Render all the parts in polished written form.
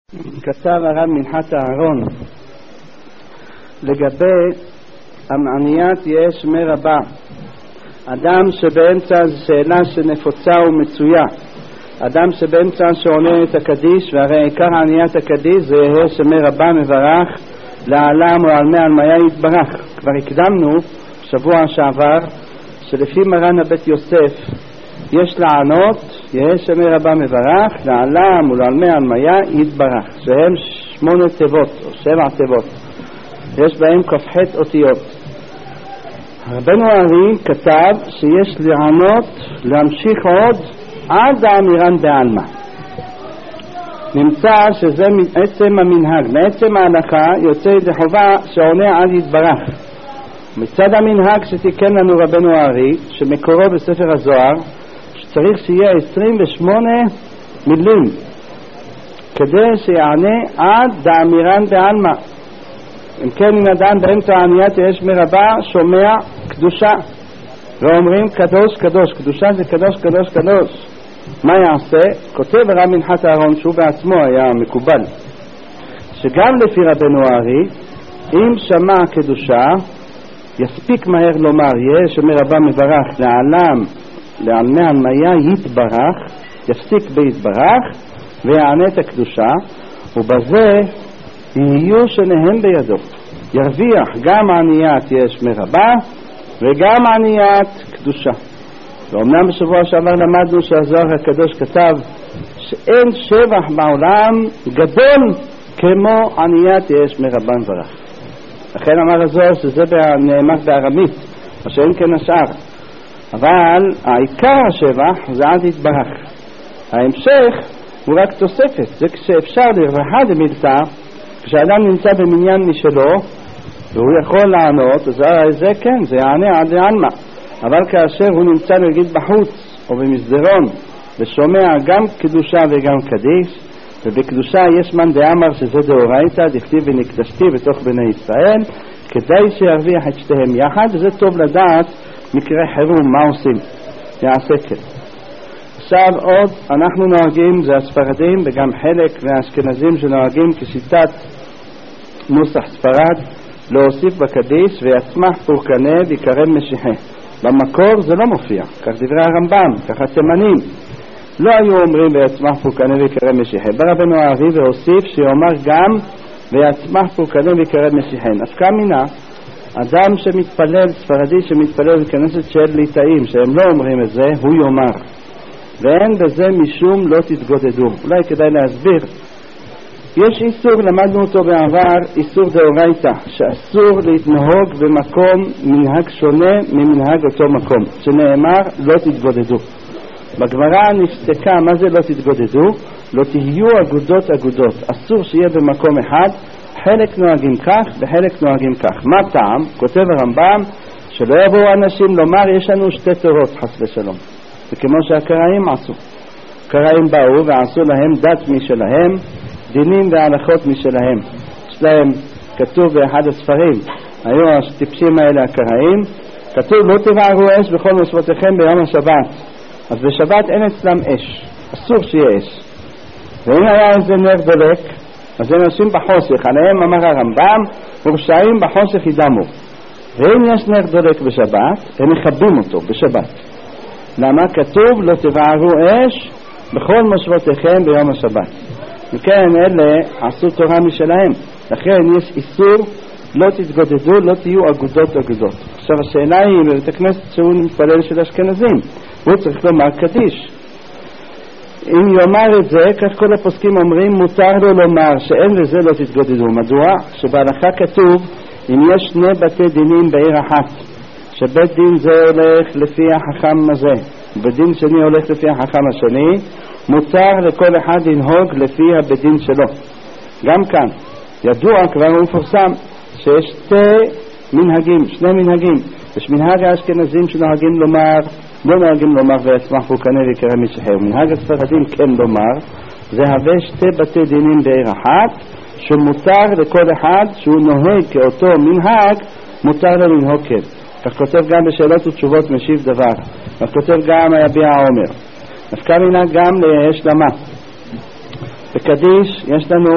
כתב הרב מנחת אהרון לגבי עניית יש מרבה. אדם שבאמצע שאלה שנפוצה ומצויה, אדם שבאמצע שעונה את הקדיש, והרי עיקר עניית הקדיש זה יהיה שמרבה מברך לעלם או על מי עלמיה יתברך. כבר הקדמנו שבוע שעבר שלפי מרן הבית יוסף יש לענות יהיה שמרבה מברך לעלם ולעל מי עלמיה יתברך, שהם 8 תיבות או 7 תיבות, יש בהם כ"ח אותיות. רבנו הארי כתב שיש לענות להמשיך עוד עד האמירן בעלמא. נמצא שזה מעצם המנהג, מעצם ההלכה יוצא ידי חובה שעונה עד יתברך. מצד המנהג שתיקן לנו רבנו הארי שמקורו בספר הזוהר שצריך שיהיה 28 מילים כדי שיענה עד האמירן בעלמא. אם כן, אם אדם באמצע עניית יש מרבה שומע קדושה ואומרים קדוש קדוש, קדושה זה קדוש קדוש קדוש, מה יעשה? כותב הרב מנחת אהרון שהוא בעצמו היה מקובל שגם לפי רבנו הארי אם שמע קדושה יספיק מהר לומר יהיה שמרבה מברך לעלם לעלמי עלמיה יתברך, יפסיק ביתברך ויענה את הקדושה, ובזה יהיו שניהם בידו, ירוויח גם עניית יש מרבה וגם עניית קדושה. ואומנם בשבוע שעבר למדנו שהזוהר הקדוש כתב שאין שבח בעולם גדול כמו עניית יש מרבה מברך. לכן אמר הזוהר שזה נאמר בארמית, מה שאין כן השאר, אבל העיקר השבח זה עד יתברך. ההמשך הוא רק תוספת, זה כשאפשר לרווחה דמילתא, כשאדם נמצא במניין משלו והוא יכול לענות, אז זה כן, זה יענה עד לעלמא. אבל כאשר הוא נמצא נגיד בחוץ או במסדרון ושומע גם קדושה וגם קדיש, ובקדושה יש מן דאמר שזה דאורייתא דכתיב ונקדשתי בתוך בני ישראל, כדאי שירוויח את שתיהם יחד, וזה טוב לדעת מקרה חירום מה עושים, יעשה כן. עכשיו עוד אנחנו נוהגים, זה הספרדים וגם חלק מהאשכנזים שנוהגים כשיטת נוסח ספרד, להוסיף בקדיש ויצמח פורקנה ויקרב משיחה. במקור זה לא מופיע, כך דברי הרמב"ם, ככה תימנים לא היו אומרים ויצמח פורקנה ויקרב משיחה. ברבנו הארי והוסיף שיאמר גם ויצמח פורקנה ויקרב משיחה. נפקא מינה, אדם שמתפלל, ספרדי שמתפלל בכנסת של ליטאים שהם לא אומרים את זה, הוא יאמר, ואין בזה משום לא תתגודדו. אולי כדאי להסביר, יש איסור, למדנו אותו בעבר, איסור דאורייתא, שאסור להתנהוג במקום מנהג שונה ממנהג אותו מקום, שנאמר לא תתגודדו. בגמרא נפסקה מה זה לא תתגודדו, לא תהיו אגודות אגודות, אסור שיהיה במקום אחד חלק נוהגים כך וחלק נוהגים כך. מה טעם? כותב הרמב"ם שלא יבואו אנשים לומר יש לנו 2 תורות חס ושלום, וכמו שהקראים עשו, קראים באו ועשו להם דת משלהם, דינים והלכות משלהם. יש להם, כתוב באחד הספרים, היו הטיפשים האלה הקראים, כתוב לא תבערו אש בכל מושבותיכם ביום השבת. אז בשבת אין אצלם אש, אסור שיהיה אש. ואם היה איזה נר דולק, אז אנשים בחושך, עליהם אמר הרמב"ם, ורשעים בחושך ידמו. ואם יש נר דולק בשבת, הם מכבים אותו בשבת. למה? כתוב לא תבערו אש בכל מושבותיכם ביום השבת. וכן אלה עשו תורה משלהם, לכן יש איסור לא תתגודדו, לא תהיו אגודות אגודות. עכשיו השאלה היא בבית הכנסת שהוא מתפלל של אשכנזים, הוא צריך לומר קדיש. אם יאמר את זה, כך כל הפוסקים אומרים מותר לו לומר שאין לזה לא תתגודדו. מדוע? שבהלכה כתוב אם יש 2 בתי דינים בעיר אחת, שבית דין זה הולך לפי החכם הזה ובדין שני הולך לפי החכם השני, מותר לכל אחד לנהוג לפי הבדין שלו. גם כאן ידוע כבר ומפורסם שיש 2 מנהגים. יש מנהג האשכנזים שנוהגים לומר, לא נוהגים לומר ויצמח פורקנה ויקרב משיחה, ומנהג הספרדים כן לומר, זה הווה 2 בתי דינים בעיר אחת, שמותר לכל אחד שהוא נוהג כאותו מנהג, מותר לו לנהוג כן. כך כותב גם בשאלות ותשובות משיב דבר, כך כותב גם היביע העומר. נפקא מינה גם להשלמה. בקדיש יש לנו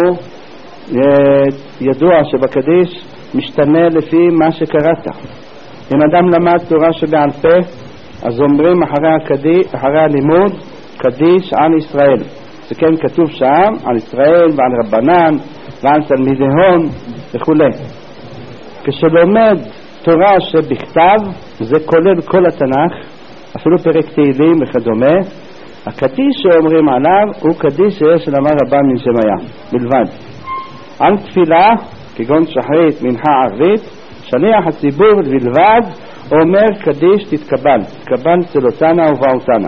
ידוע שבקדיש משתנה לפי מה שקראת. אם אדם למד תורה שבעל פה, אז אומרים אחרי הלימוד קדיש על ישראל. זה כן כתוב שם על ישראל ועל רבנן ועל תלמידי הון וכו'. כשלומד תורה שבכתב, זה כולל כל התנ"ך, אפילו פרק תהילים וכדומה, הקדיש שאומרים עליו הוא קדיש שיש למר רבן מן שמיה בלבד. על תפילה כגון שחרית, מנחה, ערבית, שליח הציבור בלבד אומר קדיש תתקבל צלותנה ובאותנה.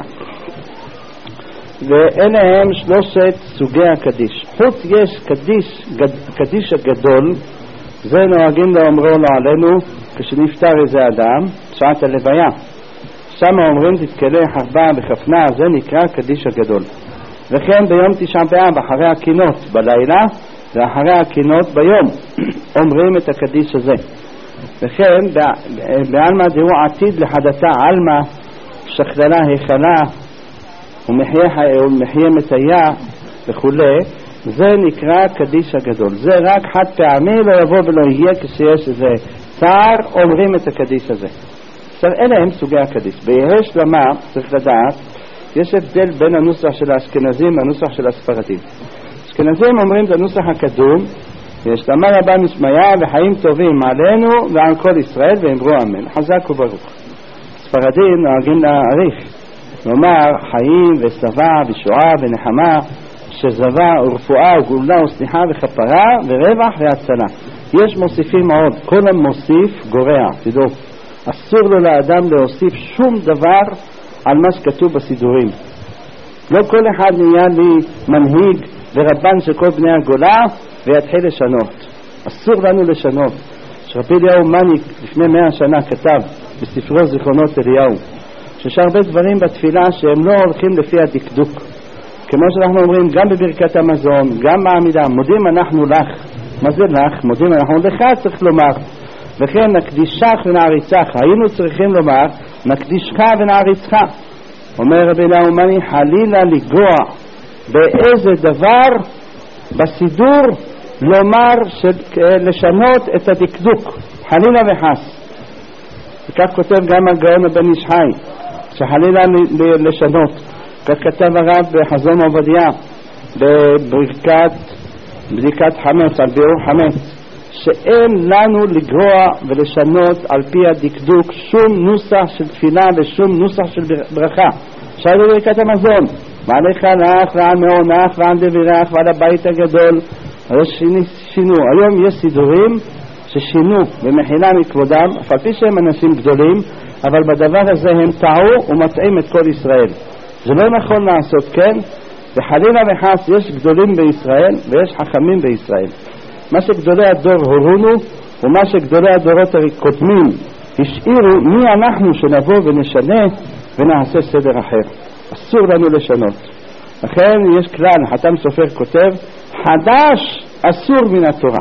ואלה הם שלושת סוגי הקדיש. חוץ יש קדיש הגדול, זה נוהגים לאומרו לו עלינו כשנפטר איזה אדם, שעת הלוויה. שם אומרים תתקלה חרבה בכפנה, זה נקרא קדיש הגדול. וכן ביום תשעה באב אחרי הקינות בלילה ואחרי הקינות ביום אומרים את הקדיש הזה. וכן בעלמא דהוא עתיד לחדתה עלמא שכללה היכלה ומחיה מטיה וכו', זה נקרא קדיש הגדול. זה רק חד פעמי, לא יבוא ולא יהיה כשיש איזה צער אומרים את הקדיש הזה. אלה הם סוגי הקדיש. ביהש למה צריך לדעת, יש הבדל בין הנוסח של האשכנזים והנוסח של הספרדים. האשכנזים אומרים את הנוסח הקדום, יש למה רבה משמיה וחיים טובים עלינו ועל כל ישראל ואמרו אמן, חזק וברוך. ספרדים נוהגים להעריך, לומר חיים ושבע ושועה ונחמה, שזבה ורפואה וגאולה וסליחה וכפרה ורווח והצלה. יש מוסיפים עוד, כל המוסיף גורע, תדעו. אסור לו לאדם להוסיף שום דבר על מה שכתוב בסידורים. לא כל אחד נהיה לי מנהיג ורבן של כל בני הגולה ויתחיל לשנות. אסור לנו לשנות. שרבי אליהו מניק לפני 100 שנה כתב בספרו זיכרונות אליהו שיש הרבה דברים בתפילה שהם לא הולכים לפי הדקדוק, כמו שאנחנו אומרים גם בברכת המזון, גם בעמידה, מודים אנחנו לך. מה זה לך? מודים אנחנו לך, צריך לומר. וכן נקדישך ונעריצך, היינו צריכים לומר נקדישך ונעריצך. אומר רבי אליהו מניק, חלילה לגוע באיזה דבר בסידור לומר לשנות את הדקדוק, חלילה וחס. וכך כותב גם הגאון הבן איש חי, שחלילה לשנות. כך כתב הרב בחזון עובדיה בבדיקת חמץ, על בירור חמץ, שאין לנו לגרוע ולשנות על פי הדקדוק שום נוסח של תפילה ושום נוסח של ברכה. שאלו בברכת המזון, ועליך לך ועל מעונך ועל דבירך ועל הבית הגדול, שינו. היום יש סידורים ששינו במחילה מכבודם, אף על פי שהם אנשים גדולים, אבל בדבר הזה הם טעו ומטעים את כל ישראל. זה לא נכון לעשות כן, וחלילה וחס יש גדולים בישראל ויש חכמים בישראל. מה שגדולי הדור הורונו ומה שגדולי הדורות הקודמים השאירו, מי אנחנו שנבוא ונשנה ונעשה סדר אחר. אסור לנו לשנות. לכן יש כלל, חתם סופר כותב, חדש אסור מן התורה.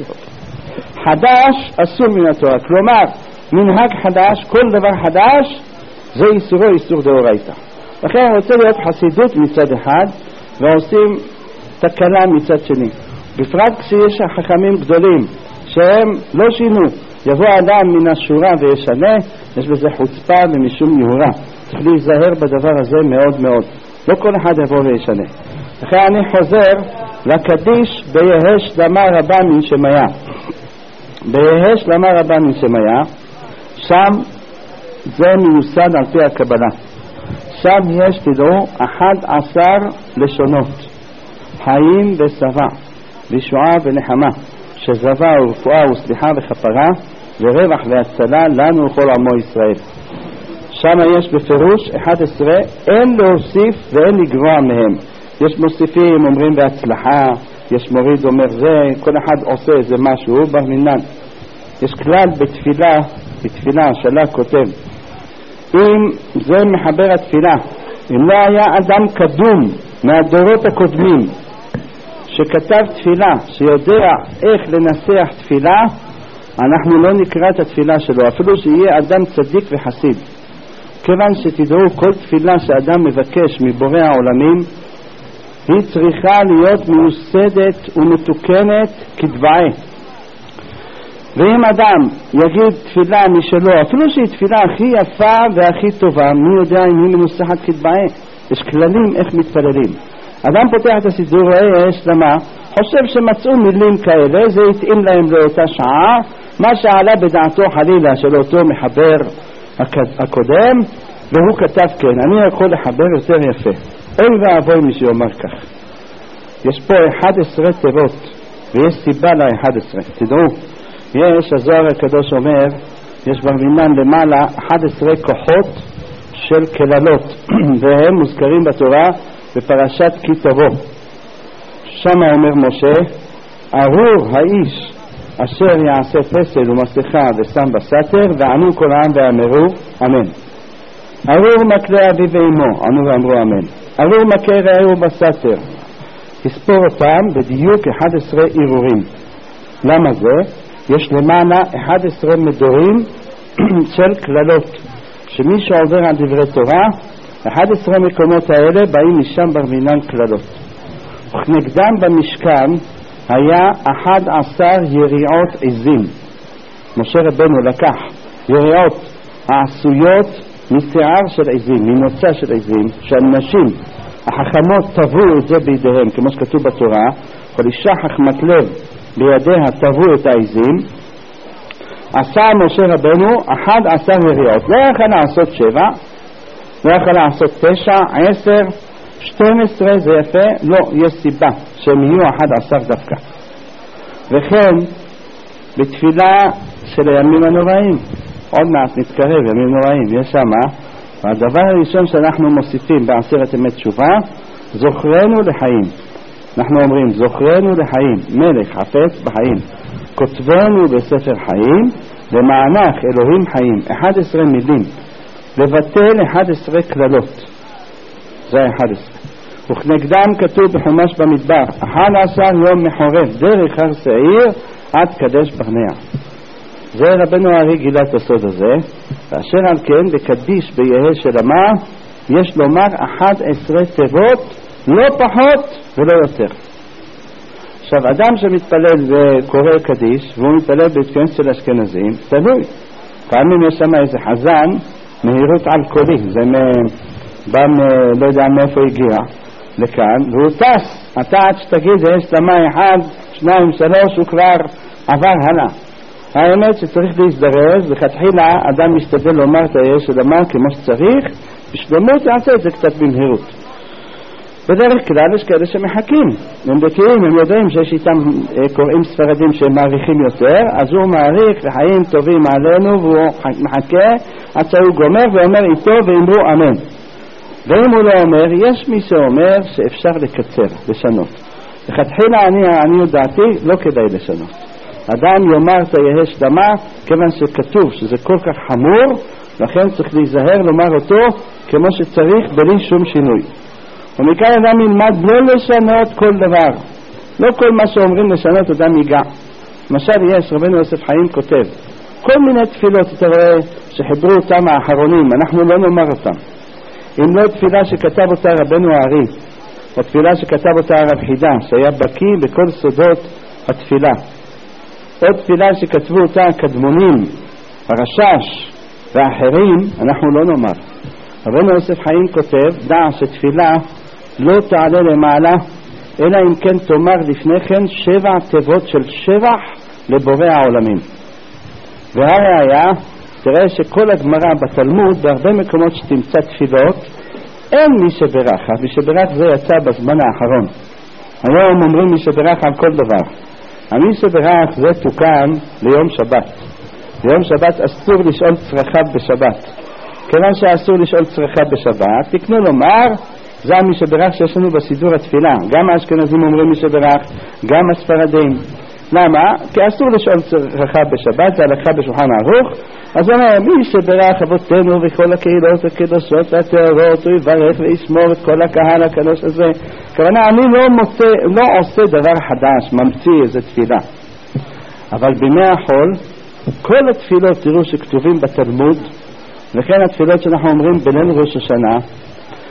חדש אסור מן התורה, כלומר מנהג חדש, כל דבר חדש זה איסורו איסור דאורייתא. לכן רוצה להיות חסידות מצד אחד ועושים תקלה מצד שני, בפרט כשיש חכמים גדולים שהם לא שינו. יבוא אדם מן השורה וישנה, יש בזה חוצפה ומשום יהורה. צריך להיזהר בדבר הזה מאוד מאוד, לא כל אחד יבוא וישנה. לכן אני חוזר לקדיש ביהש למה רבה מן שמיה. ביהש למה רבה מן שמיה, שם זה מיוסד על פי הקבלה. שם יש, תדעו, 11 לשונות, חיים ושבע וישועה ונחמה, שזבה ורפואה וסליחה וכפרה ורווח והצלה לנו וכל עמו ישראל. שם יש בפירוש 11, אין להוסיף ואין לגרוע מהם. יש מוסיפים אומרים בהצלחה, יש מוריד אומר זה, כל אחד עושה איזה משהו במינן. יש כלל בתפילה שלה כותב, אם זה מחבר התפילה, אם לא היה אדם קדום מהדורות הקודמים שכתב תפילה, שיודע איך לנסח תפילה, אנחנו לא נקרא את התפילה שלו, אפילו שיהיה אדם צדיק וחסיד. כיוון שתדעו, כל תפילה שאדם מבקש מבורא העולמים, היא צריכה להיות מיוסדת ומתוקנת כדבעי. ואם אדם יגיד תפילה משלו, אפילו שהיא תפילה הכי יפה והכי טובה, מי יודע אם היא מנוסחת כדבעי? יש כללים איך מתפללים. אדם פותח את הסידור, רואה יש למה, חושב שמצאו מילים כאלה, זה יתאים להם לאותה שעה, מה שעלה בדעתו חלילה של אותו מחבר הקודם, והוא כתב כן, אני יכול לחבר יותר יפה. אוי ואבוי מי שאומר כך. יש פה 11 תיבות, ויש סיבה ל-11, תדעו. יש, הזוהר הקדוש אומר, יש במינן למעלה 11 כוחות של כללות, והם מוזכרים בתורה בפרשת כי תבוא. שם אומר משה, ארור האיש אשר יעשה פסל ומסכה ושם בסתר, וענו כל העם ואמרו אמן. ארור מקלה אבי ואמו, ענו ואמרו אמן. ארור מכה רעהו בסתר. תספור אותם בדיוק 11 עירורים. למה זה? יש למעלה 11 מדורים של כללות, שמי שעובר על דברי תורה, 11 מקומות האלה באים משם ברמינן כללות. וכנגדם במשכן היה 11 יריעות עזים. משה רבנו לקח יריעות העשויות משיער של עזים, ממוצא של עזים, שהנשים החכמות טבעו את זה בידיהם, כמו שכתוב בתורה, כל אישה חכמת לב בידיה טבעו את העזים. עשה משה רבנו 11 יריעות, לא יכול לעשות 7, לא יכול לעשות 9, 10, 12, זה יפה, לא, יש סיבה שהם יהיו 11 דווקא. וכן בתפילה של הימים הנוראים, עוד מעט נתקרב ימים נוראים, יש שמה, והדבר הראשון שאנחנו מוסיפים בעשרת ימי תשובה, זוכרנו לחיים. אנחנו אומרים זוכרנו לחיים, מלך חפץ בחיים, כותבנו בספר חיים, למענך אלוהים חיים, 11 מילים, לבטל 11 כללות, זה 11. וכנגדם כתוב בחומש במדבר, 11 יום מחורף דרך הר שעיר עד קדש ברנע. זה רבנו הארי גילה את הסוד הזה, ואשר על כן בקדיש ביהא של אמה יש לומר 11 תיבות, לא פחות ולא יותר. עכשיו אדם שמתפלל וקורא קדיש והוא מתפלל בהתכוננות של אשכנזים, תלוי, פעמים יש שם איזה חזן מהירות על קולי, זה בא לא יודע מאיפה הגיע לכאן, והוא טס, אתה עד שתגיד יש למה 1, 2, 3 הוא כבר עבר הלאה. האמת שצריך להזדרז, לכתחילה אדם משתדל לומר את היש של אמה כמו שצריך, בשלמות יעשה את זה קצת במהירות. בדרך כלל יש כאלה שמחכים, הם בקיאים, הם יודעים שיש איתם קוראים ספרדים שהם מעריכים יותר, אז הוא מעריך לחיים טובים עלינו והוא מחכה עד שהוא גומר ואומר איתו ואמרו אמן. ואם הוא לא אומר, יש מי שאומר שאפשר לקצר, לשנות. לכתחילה אני יודעתי, לא כדאי לשנות. אדם יאמר תהיה שלמה כיוון שכתוב שזה כל כך חמור, לכן צריך להיזהר לומר אותו כמו שצריך בלי שום שינוי. ומכאן אדם ילמד לא לשנות כל דבר, לא כל מה שאומרים לשנות אדם ייגע. למשל יש רבנו יוסף חיים כותב כל מיני תפילות, אתה רואה שחיברו אותם האחרונים, אנחנו לא נאמר אותם. אם לא תפילה שכתב אותה רבנו הארי, או תפילה שכתב אותה הרב חידה שהיה בקיא בכל סודות התפילה, עוד תפילה שכתבו אותה הקדמונים, הרשש ואחרים, אנחנו לא נאמר. רבנו יוסף חיים כותב, דע שתפילה לא תעלה למעלה, אלא אם כן תאמר לפני כן 7 תיבות של שבח לבורא העולמים. והראיה, תראה שכל הגמרא בתלמוד, בהרבה מקומות שתמצא תפילות, אין מי שברך. מי שברך זה יצא בזמן האחרון. היום אומרים מי שברך על כל דבר. מי שברך זה תוקן ליום שבת. ליום שבת אסור לשאול צרכיו בשבת. כיוון שאסור לשאול צרכיו בשבת, תקנו לומר, זה מי שברך שיש לנו בסידור התפילה. גם האשכנזים אומרים מי שברך, גם הספרדים. למה? כי אסור לשאול צרכיו בשבת, זה הלכה בשולחן ערוך. אז הוא אומר, מי שברך אבותינו וכל הקהילות הקדושות והטהורות, הוא יברך וישמור את כל הקהל הקדוש הזה. כוונה, אני לא עושה דבר חדש, ממציא איזה תפילה. אבל בימי החול, כל התפילות תראו שכתובים בתלמוד, וכן התפילות שאנחנו אומרים בליל ראש השנה,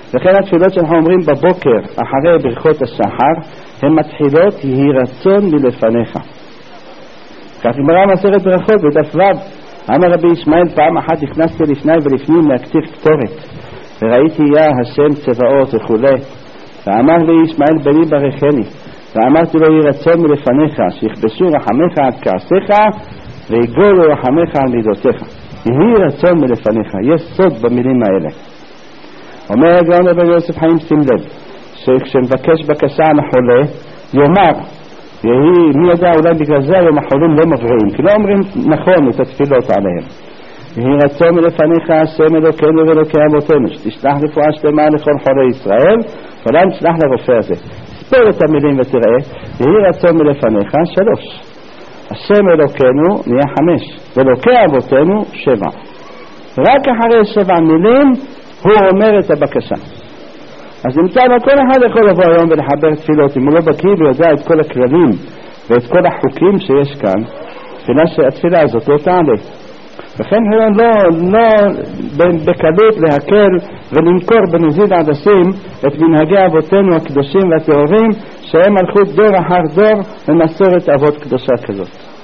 לכן התפילות שאנחנו אומרים בבוקר אחרי ברכות השחר הן מתחילות יהי רצון מלפניך. כך אמרה מסכת ברכות בדף ו'. אמר רבי ישמעאל, פעם אחת נכנסתי לפני ולפנים להקטיר קטורת וראיתי יה השם צבאות וכו', ואמר לי ישמעאל בני ברכני, ואמרתי לו יהי רצון מלפניך שיכבשו רחמך עד כעסיך ויגולו רחמך על מידותיך. יהי רצון מלפניך, יש סוד במילים האלה. אומר הגאון רבי יוסף חיים, שים לב שכשנבקש בקשה על החולה יאמר מי יודע, אולי בגלל זה היום החולים לא מבריאים, כי לא אומרים נכון את התפילות עליהם. יהי רצון מלפניך השם אלוקינו ואלוקי אבותינו שתשלח רפואה שלמה לכל חולי ישראל, ולא נשלח לרופא הזה. ספור את המילים ותראה, יהי רצון מלפניך 3, השם אלוקינו נהיה 5, ואלוקי אבותינו 7. רק אחרי 7 מילים הוא אומר את הבקשה. אז נמצא לו כל אחד יכול לבוא היום ולחבר תפילות, אם הוא לא בקיא ויודע את כל הכללים ואת כל החוקים שיש כאן, התפילה הזאת לא תעלה. לכן לא בקלות להקל ולמכור בנזיד עדשים את מנהגי אבותינו הקדושים והטהורים שהם הלכו דור אחר דור במסורת אבות קדושה כזאת.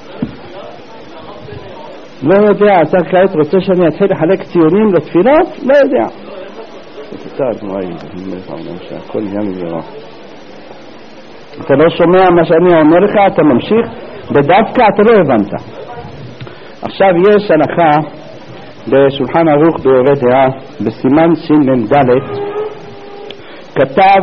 לא יודע, אתה כעת רוצה שאני אתחיל לחלק ציונים לתפילות? לא יודע. אתה לא שומע מה שאני אומר לך, אתה ממשיך בדווקא, אתה לא הבנת. עכשיו יש הלכה בשולחן ערוך ביורה דעה בסימן ש"ד, כתב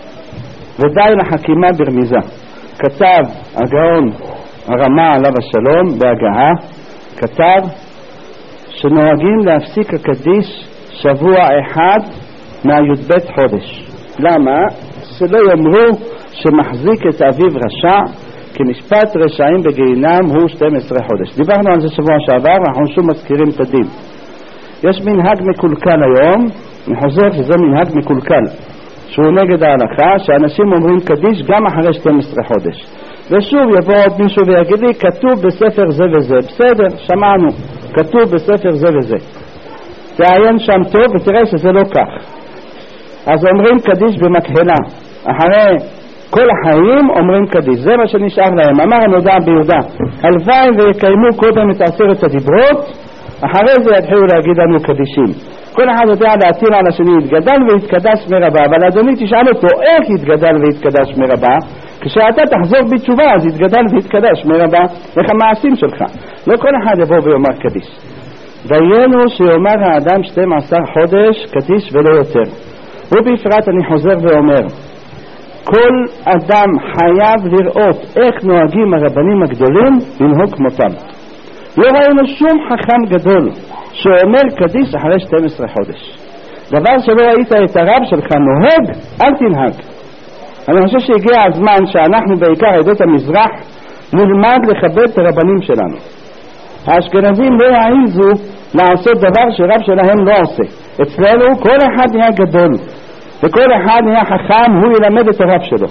ודי לחכימה ברמיזה, כתב הגאון הרמה עליו השלום בהגהה, כתב שנוהגים להפסיק הקדיש שבוע אחד מהי"ב חודש. למה? שלא יאמרו שמחזיק את אביו רשע, כי משפט רשעים בגיהינם הוא 12 חודש. דיברנו על זה שבוע שעבר, אנחנו שוב מזכירים את הדין. יש מנהג מקולקל היום, אני חוזר שזה מנהג מקולקל, שהוא נגד ההלכה, שאנשים אומרים קדיש גם אחרי 12 חודש. ושוב יבוא עוד מישהו ויגיד לי, כתוב בספר זה וזה. בסדר, שמענו, כתוב בספר זה וזה. תעיין שם טוב ותראה שזה לא כך. אז אומרים קדיש במקהלה, אחרי כל החיים אומרים קדיש, זה מה שנשאר להם. אמר הנודע ביהודה, הלוואי ויקיימו קודם את 10 הדיברות, אחרי זה יתחילו להגיד לנו קדישים. כל אחד יודע להתיר על השני, יתגדל ויתקדש מרבה, אבל אדוני תשאל אותו איך יתגדל ויתקדש מרבה, כשאתה תחזור בתשובה אז יתגדל ויתקדש מרבה, איך המעשים שלך. לא כל אחד יבוא ויאמר קדיש. דיינו שיאמר האדם 12 חודש קדיש ולא יותר. ובפרט אני חוזר ואומר, כל אדם חייב לראות איך נוהגים הרבנים הגדולים לנהוג כמותם. לא ראינו שום חכם גדול שאומר קדיש אחרי 12 חודש. דבר שלא ראית את הרב שלך נוהג, אל תנהג. אני חושב שהגיע הזמן שאנחנו בעיקר עדות המזרח נלמד לכבד את הרבנים שלנו. האשכנזים לא יעיזו לעשות דבר שרב שלהם לא עושה. אצלנו כל אחד נהיה גדול וכל אחד נהיה חכם, הוא ילמד את הרב שלו.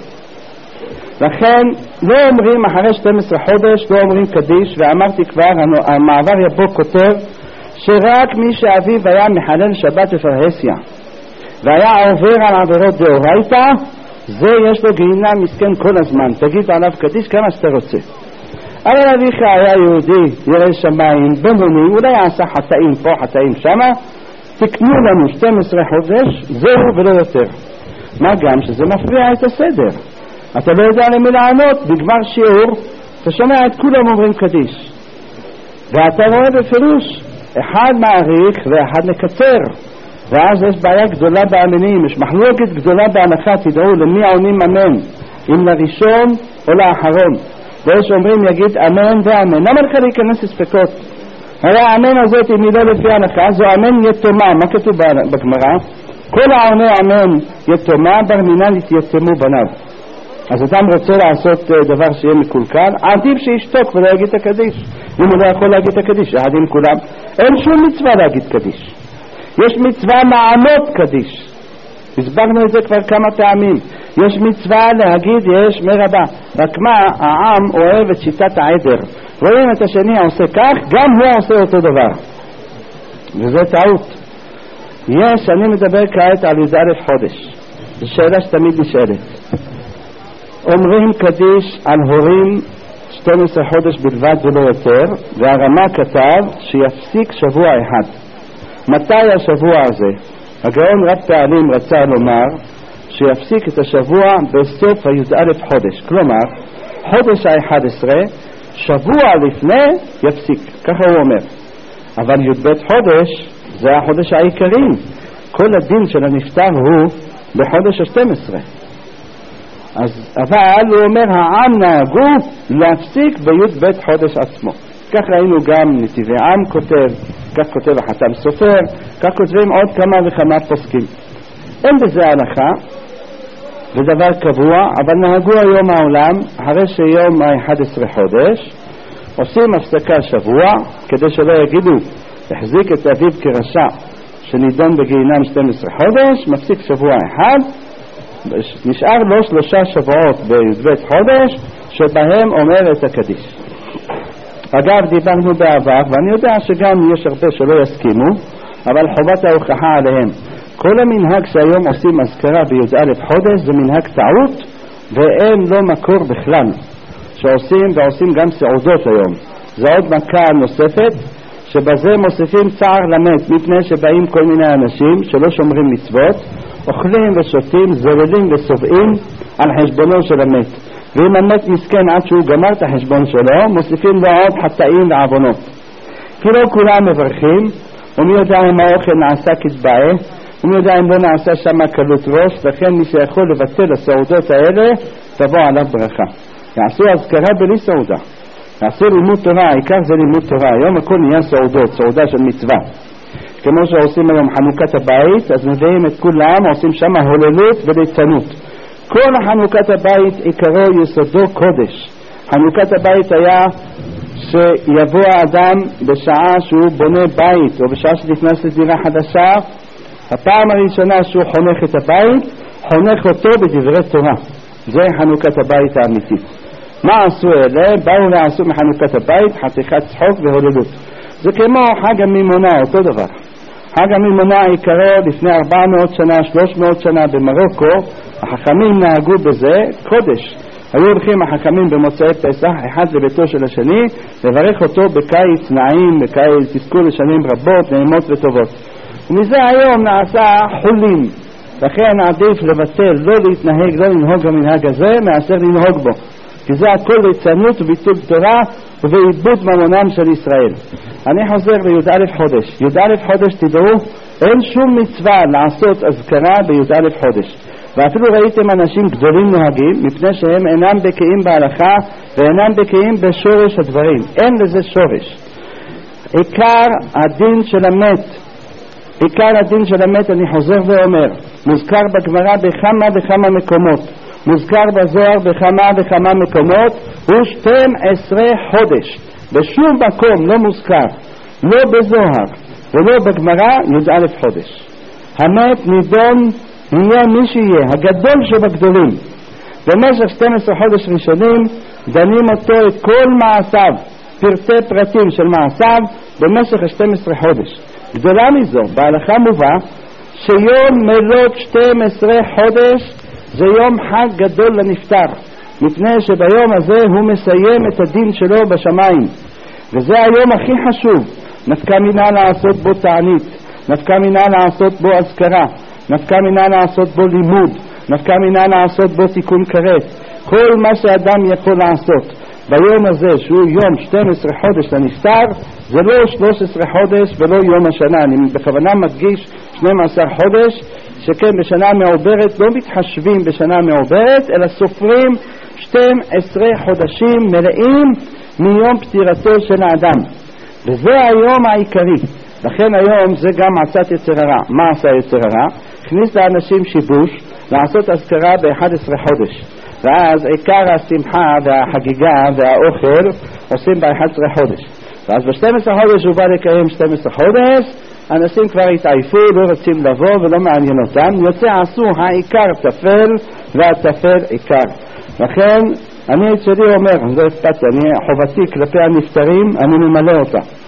לכן לא אומרים אחרי 12 חודש, לא אומרים קדיש. ואמרתי כבר, המעבר יבוא כותב שרק מי שאביו היה מחלל שבת בפרהסיה והיה עובר על עבירות דאורייתא, זה יש לו גיהינם מסכן כל הזמן. תגיד עליו קדיש כמה שאתה רוצה. אבל אביך היה יהודי ירא שמיים בינוני, אולי עשה חטאים פה חטאים שמה, תקנו לנו 12 חודש, זהו ולא יותר. מה גם שזה מפריע את הסדר. אתה לא יודע למי לענות, בגמר שיעור אתה שומע את כולם אומרים קדיש, ואתה רואה בפירוש אחד מעריך ואחד מקצר, ואז יש בעיה גדולה באמינים. יש מחלוקת גדולה בהלכה, תדעו למי עונים אמן, אם לראשון או לאחרון. ויש אומרים יגיד אמן ואמן. למה לך להיכנס לספקות? הרי האמן הזאת אם היא לא לפי ההלכה זו אמן יתומה. מה כתוב בגמרא? כל העונה אמן יתומה בר מינן יתייתמו בניו. אז אדם רוצה לעשות דבר שיהיה מקולקל, עדיף שישתוק ולא יגיד את הקדיש. אם הוא לא יכול להגיד את הקדיש, יחד עם כולם, אין שום מצווה להגיד קדיש. יש מצווה לענות קדיש, הסברנו את זה כבר כמה פעמים. יש מצווה להגיד יש מרבה, רק מה, העם אוהב את שיטת העדר, רואים את השני עושה כך, גם הוא עושה אותו דבר, וזה טעות. אני מדבר כעת על י"א חודש. זו שאלה שתמיד נשאלת. אומרים קדיש על הורים 12 חודש בלבד ולא יותר, והרמה כתב שיפסיק שבוע אחד. מתי השבוע הזה? הגאון רב פעלים רצה לומר שיפסיק את השבוע בסוף הי"א חודש, כלומר חודש ה-11, שבוע לפני יפסיק, ככה הוא אומר. אבל י"ב חודש זה החודש העיקרי, כל הדין של הנפטר הוא בחודש ה-12. אבל הוא אומר העם נהגו להפסיק בי"ב חודש עצמו. כך ראינו גם נתיבי עם כותב, כך כותב החתם סופר, כך כותבים עוד כמה וכמה פוסקים. אין בזה הלכה ודבר קבוע, אבל נהגו היום העולם אחרי שיום ה-11 חודש עושים הפסקה שבוע, כדי שלא יגידו החזיק את אביו כרשע שנידון בגיהינום 12 חודש, מפסיק שבוע אחד, נשאר לו 3 שבועות בי"ב חודש שבהם אומר את הקדיש. אגב, דיברנו בעבר, ואני יודע שגם יש הרבה שלא יסכימו, אבל חובת ההוכחה עליהם. כל המנהג שהיום עושים אזכרה בי"א חודש זה מנהג טעות, ואין לו מקור בכלל. שעושים ועושים גם סעודות היום. זה עוד מכה נוספת, שבזה מוסיפים צער למת, מפני שבאים כל מיני אנשים שלא שומרים מצוות, אוכלים ושותים, זוללים וסובעים על חשבונו של המת. ואם המת מסכן עד שהוא גמר את החשבון שלו, מוסיפים לו עוד חטאים ועוונות. כי לא כולם מברכים, ומי יודע אם האוכל נעשה כתבעה, ומי יודע אם לא נעשה שם קלות ראש, לכן מי שיכול לבטל הסעודות האלה, תבוא עליו ברכה. יעשו אזכרה בלי סעודה, יעשו לימוד תורה, העיקר זה לימוד תורה. היום הכל נהיה סעודות, סעודה של מצווה. כמו שעושים היום חנוכת הבית, אז מביאים את כולם, עושים שם הוללות וליצנות. כל חנוכת הבית עיקרו יסודו קודש. חנוכת הבית היה שיבוא האדם בשעה שהוא בונה בית, או בשעה שנכנס לדירה חדשה, הפעם הראשונה שהוא חונך את הבית, חונך אותו בדברי תורה. זה חנוכת הבית האמיתית. מה עשו אלה? באו ועשו מחנוכת הבית חתיכת צחוק והוללות. זה כמו חג המימונה, אותו דבר. חג המימונה עיקרו לפני 400 שנה, 300 שנה במרוקו, החכמים נהגו בזה קודש. היו הולכים החכמים במוצאי פסח, אחד לביתו של השני, לברך אותו בקיץ נעים, בקיץ תזכו לשנים רבות, נעימות וטובות. ומזה היום נעשה חולים. לכן עדיף לבטל, לא להתנהג, לא לנהוג במנהג הזה, מאשר לנהוג בו. כי זה הכל ליצנות וביטול תורה ובעיבוד ממונם של ישראל. אני חוזר לי"א חודש. י"א חודש, תדעו, אין שום מצווה לעשות אזכרה בי"א חודש. ואפילו ראיתם אנשים גדולים נוהגים, מפני שהם אינם בקיאים בהלכה ואינם בקיאים בשורש הדברים. אין לזה שורש. עיקר הדין של המת, אני חוזר ואומר, מוזכר בגמרא בכמה וכמה מקומות, מוזכר בזוהר בכמה וכמה מקומות, הוא 12 חודש. בשום מקום לא מוזכר, לא בזוהר ולא בגמרא, י"א חודש. המת נידון, יהיה מי שיהיה, הגדול שבגדולים. במשך 12 חודש ראשונים דנים אותו את כל מעשיו, פרטי פרטים של מעשיו, במשך 12 חודש. גדולה מזו, בהלכה מובא שיום מלאת 12 חודש זה יום חג גדול לנפטר, מפני שביום הזה הוא מסיים את הדין שלו בשמיים, וזה היום הכי חשוב. נפקא מינה לעשות בו תענית, נפקא מינה לעשות בו אזכרה, נפקא מינה לעשות בו לימוד, נפקא מינה לעשות בו תיקון כרת, כל מה שאדם יכול לעשות ביום הזה שהוא יום 12 חודש לנפטר, זה לא 13 חודש ולא יום השנה. אני בכוונה מדגיש 12 חודש, שכן בשנה מעוברת לא מתחשבים בשנה מעוברת, אלא סופרים 12 חודשים מלאים מיום פטירתו של האדם, וזה היום העיקרי. לכן היום זה גם עצת יצר הרע. מה עשה יצר הרע? הכניס לאנשים שיבוש לעשות אזכרה ב-11 חודש, ואז עיקר השמחה והחגיגה והאוכל עושים ב-11 חודש, ואז ב-12 חודש הוא בא לקיים 12 חודש, אנשים כבר התעייפו, לא רוצים לבוא ולא מעניין אותם, יוצא עשו העיקר תפל והתפל עיקר. לכן אני אצלי אומר, זה אכפת, חובתי כלפי הנפטרים, אני ממלא אותה.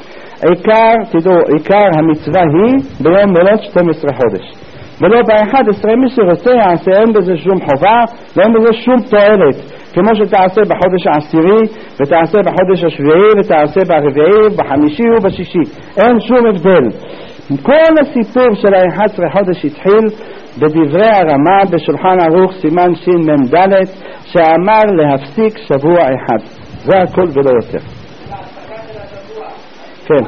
תדעו, עיקר המצווה היא ביום מלאת 12 חודש. ולא ב-11, מי שרוצה יעשה, אין בזה שום חובה ואין בזה שום תועלת, כמו שתעשה בחודש העשירי ותעשה בחודש השביעי ותעשה ברביעי ובחמישי ובשישי, אין שום הבדל. כל הסיפור של ה-11 חודש התחיל בדברי הרמה בשולחן ערוך סימן שמ"ד, שאמר להפסיק שבוע אחד, זה הכל ולא יותר. כן,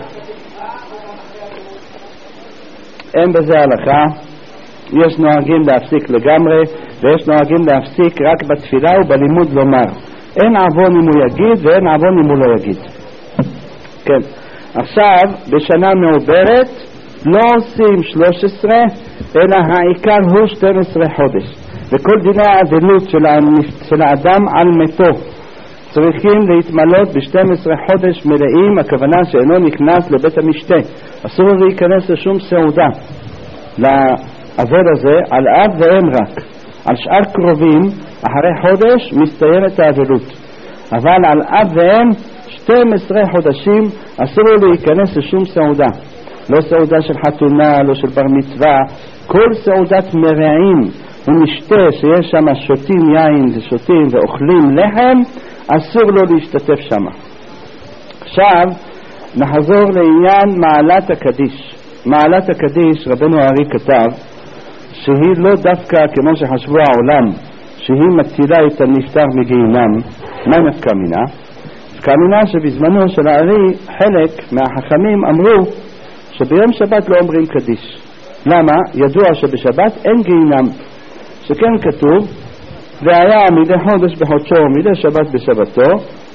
אין בזה הלכה. יש נוהגים להפסיק לגמרי ויש נוהגים להפסיק רק בתפילה ובלימוד לומר. אין עוון אם הוא יגיד ואין עוון אם הוא לא יגיד. כן, עכשיו בשנה מעוברת לא עושים 13 אלא העיקר הוא 12 חודש, וכל דיני האבלות של האדם על מתו צריכים להתמלות ב-12 חודש מלאים. הכוונה שאינו נכנס לבית המשתה, אסור להיכנס לשום סעודה לעבוד הזה, על אב ואם רק. על שאר קרובים אחרי חודש מסתיימת האבלות, אבל על אב ואם 12 חודשים אסור להיכנס לשום סעודה, לא סעודה של חתונה, לא של בר מצווה, כל סעודת מרעים ומשתה שיש שם שותים יין ושותים ואוכלים לחם, אסור לו להשתתף שם. עכשיו נחזור לעניין מעלת הקדיש. מעלת הקדיש, רבנו הארי כתב שהיא לא דווקא כמו שחשבו העולם שהיא מצילה את הנפטר מגיהינום. מה נפקא מינה? נפקא מינה שבזמנו של הארי חלק מהחכמים אמרו שביום שבת לא אומרים קדיש. למה? ידוע שבשבת אין גיהינום, שכן כתוב והיה מדי חודש בחודשו ומדי שבת בשבתו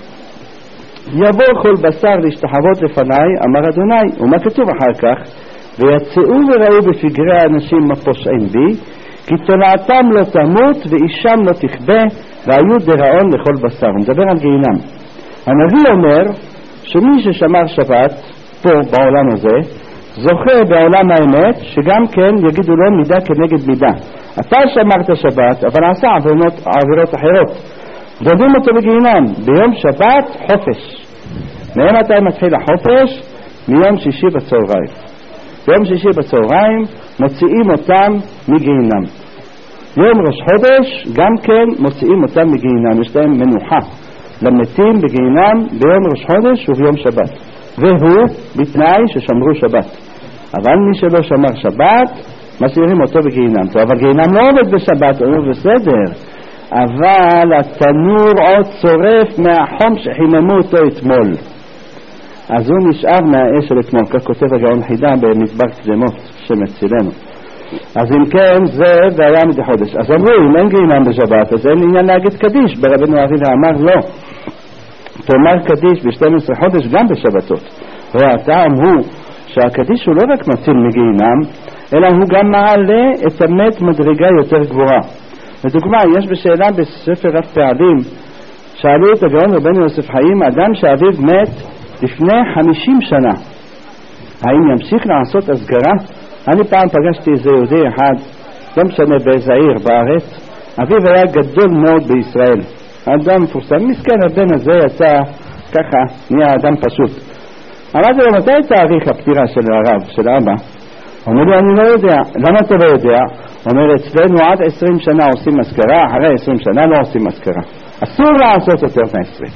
יבוא כל בשר להשתחוות לפניי, אמר אדוני. ומה כתוב אחר כך? ויצאו וראו בפגרי האנשים הפושעים בי, כי תולעתם לא תמות ואישם לא תכבה, והיו דראון לכל בשר. הוא מדבר על גיהינום. הנביא אומר שמי ששמר שבת פה בעולם הזה זוכה בעולם האמת שגם כן יגידו לו מידה כנגד מידה. אתה שמרת שבת אבל עשה עבירות אחרות, דודים אותו בגיהינום. ביום שבת חופש. מתי מתחיל החופש? מיום שישי בצהריים. ביום שישי בצהריים מוציאים אותם מגיהינום. יום ראש חודש גם כן מוציאים אותם מגיהינום, יש להם מנוחה למתים בגיהינום ביום ראש חודש וביום שבת, והוא בתנאי ששמרו שבת. אבל מי שלא שמר שבת משאירים אותו בגיהינום. אבל גיהינום לא עובד בשבת, הוא בסדר, אבל התנור עוד צורף מהחום שחיממו אותו אתמול, אז הוא נשאר מהאש של אתמול. כך כותב הגאון חידה במדבר קדמות שמצילנו. אז אם כן זה והיה מדי חודש. אז אמרו אם אין גיהינום בשבת אז אין עניין להגיד קדיש. ברבנו הארי אמר לא, תאמר קדיש ב-12 חודש גם בשבתות. והטעם הוא שהקדיש הוא לא רק מציל מגיהינום אלא הוא גם מעלה את המת מדרגה יותר גבוהה. לדוגמה, יש בשאלה בספר רב פעלים, שאלו את הגאון רבנו יוסף חיים, אדם שאביו מת לפני 50 שנה האם ימשיך לעשות הסגרה? אני פעם פגשתי איזה יהודי אחד, לא משנה באיזה עיר בארץ, אביו היה גדול מאוד בישראל, אדם מפורסם, מסכן, הבן הזה יצא ככה, נהיה אדם פשוט. אמרתי לו, מתי תאריך הפטירה של הרב, של אבא? אומר לי, אני לא יודע. למה אתה לא יודע? אומר, אצלנו עד 20 שנה עושים אזכרה, אחרי 20 שנה לא עושים אזכרה, אסור לעשות יותר מ-20.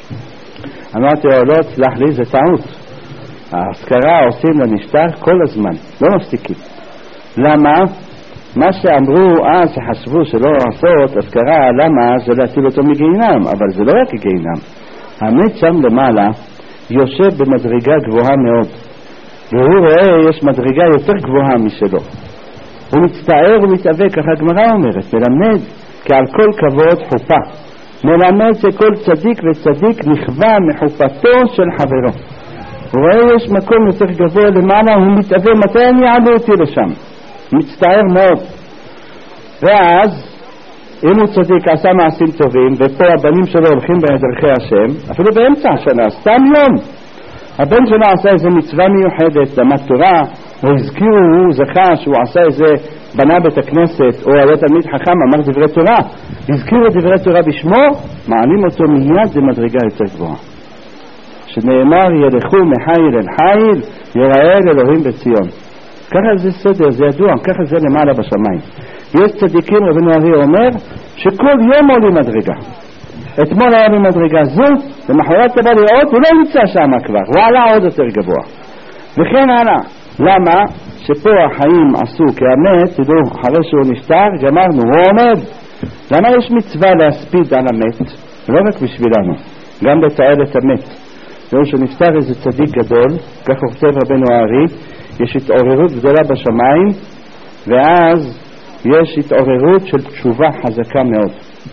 אמרתי לו, לא תסלח לי, זה טעות. האזכרה עושים לנפטר כל הזמן, לא מפסיקים. למה? מה שאמרו אז שחשבו שלא לעשות אזכרה, למה? זה להציל אותו מגיהינום, אבל זה לא רק גיהינום. המת שם למעלה יושב במדרגה גבוהה מאוד, והוא רואה יש מדרגה יותר גבוהה משלו, הוא מצטער ומתאבק. ככה הגמרא אומרת, מלמד כי על כל כבוד חופה, מלמד שכל צדיק וצדיק נכווה מחופתו של חברו. הוא רואה יש מקום יותר גבוה למעלה, הוא מתאבק מתי אני אעלו אותי לשם, מצטער מאוד. ואז אם הוא צדיק עשה מעשים טובים ופה הבנים שלו הולכים בדרכי השם, אפילו באמצע השנה, סתם יום הבן שלו עשה איזה מצווה מיוחדת, למד תורה, או הזכירו, הוא זכה שהוא עשה איזה, בנה בית הכנסת, או היה תלמיד חכם, אמר דברי תורה, הזכירו דברי תורה בשמו, מעלים אותו מיד למדרגה יותר גבוהה. שנאמר ילכו מחיל אל חיל יראה אל אלוהים בציון. ככה זה סדר, זה ידוע, ככה זה למעלה בשמיים. יש צדיקים, רבנו ארי אומר, שכל יום עולים מדרגה. אתמול היה במדרגה זו, למחרת הבא לראות, הוא לא נמצא שם כבר, הוא עלה עוד יותר גבוה. וכן הלאה. למה? שפה החיים עשו כאמת, תדעו, אחרי שהוא נפטר, גמרנו, הוא עומד. למה יש מצווה להספיד על המת? לא רק בשבילנו, גם לתעל את המת. זהו שנפטר איזה צדיק גדול, כך כותב רבנו הארי, יש התעוררות גדולה בשמיים, ואז יש התעוררות של תשובה חזקה מאוד.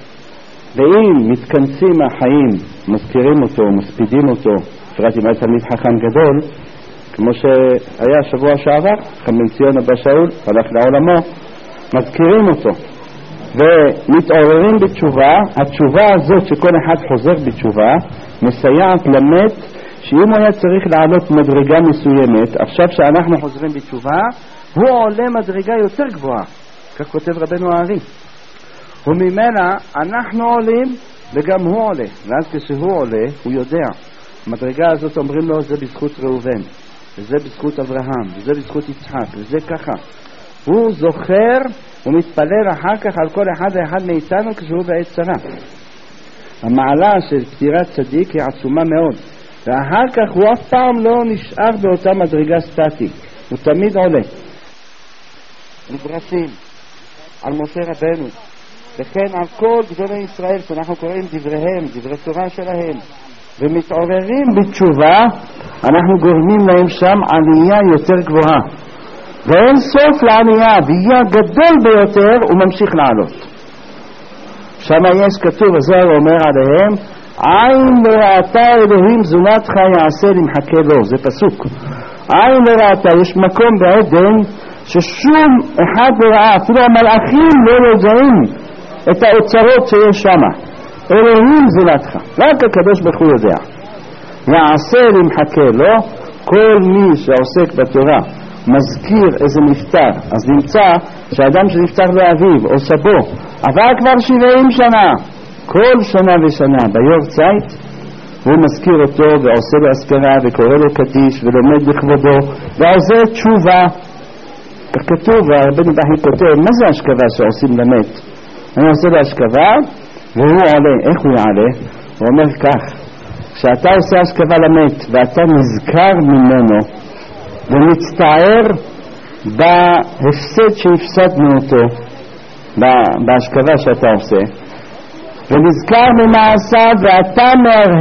ואם מתכנסים מהחיים, מזכירים אותו, מספידים אותו, פרט אם היה תלמיד חכם גדול, כמו שהיה שבוע שעבר, חכם ציון אבא שאול, הלך לעולמו, מזכירים אותו ומתעוררים בתשובה. התשובה הזאת שכל אחד חוזר בתשובה מסייעת למת, שאם היה צריך לעלות מדרגה מסוימת, עכשיו שאנחנו חוזרים בתשובה, הוא עולה מדרגה יותר גבוהה, כך כותב רבנו הארי. וממנה אנחנו עולים וגם הוא עולה, ואז כשהוא עולה הוא יודע. המדרגה הזאת אומרים לו זה בזכות ראובן, וזה בזכות אברהם, וזה בזכות יצחק, וזה ככה. הוא זוכר ומתפלל אחר כך על כל אחד ואחד מאיתנו כשהוא בעת צרה. המעלה של פטירת צדיק היא עצומה מאוד, ואחר כך הוא אף פעם לא נשאר באותה מדרגה סטטית, הוא תמיד עולה. מדרשים על משה רבנו, וכן על כל גדולי ישראל שאנחנו קוראים דבריהם, דברי תורה שלהם, ומתעוררים בתשובה, אנחנו גורמים להם שם עלייה יותר גבוהה, ואין סוף לעלייה, ויהיה גדול ביותר וממשיך לעלות. שם יש כתוב, הזוהר אומר עליהם, עין לראתה אלוהים זולתך יעשה למחכה לו, זה פסוק. עין לראתה, יש מקום בעדן ששום אחד לראה, אפילו המלאכים לא יודעים את האוצרות שיש שם. אלוהים זולתך, רק הקדוש ברוך הוא יודע. יעשה למחכה לו, כל מי שעוסק בתורה מזכיר איזה נפטר, אז נמצא שאדם שנפטר לאביו או סבו עבר כבר 70 שנה, כל שנה ושנה ביורצייט הוא מזכיר אותו ועושה לו אזכרה וקורא לו קדיש ולומד לכבודו ועושה תשובה. כך כתוב, הרבנו בכי כותב, מה זה השכבה שעושים למת? אני עושה לו השכבה והוא עולה. איך הוא יעלה? הוא אומר כך, כשאתה עושה השכבה למת ואתה נזכר ממנו ומצטער בהפסד שהפסדנו אותו בהשכבה שאתה עושה, ונזכר ממעשיו ואתה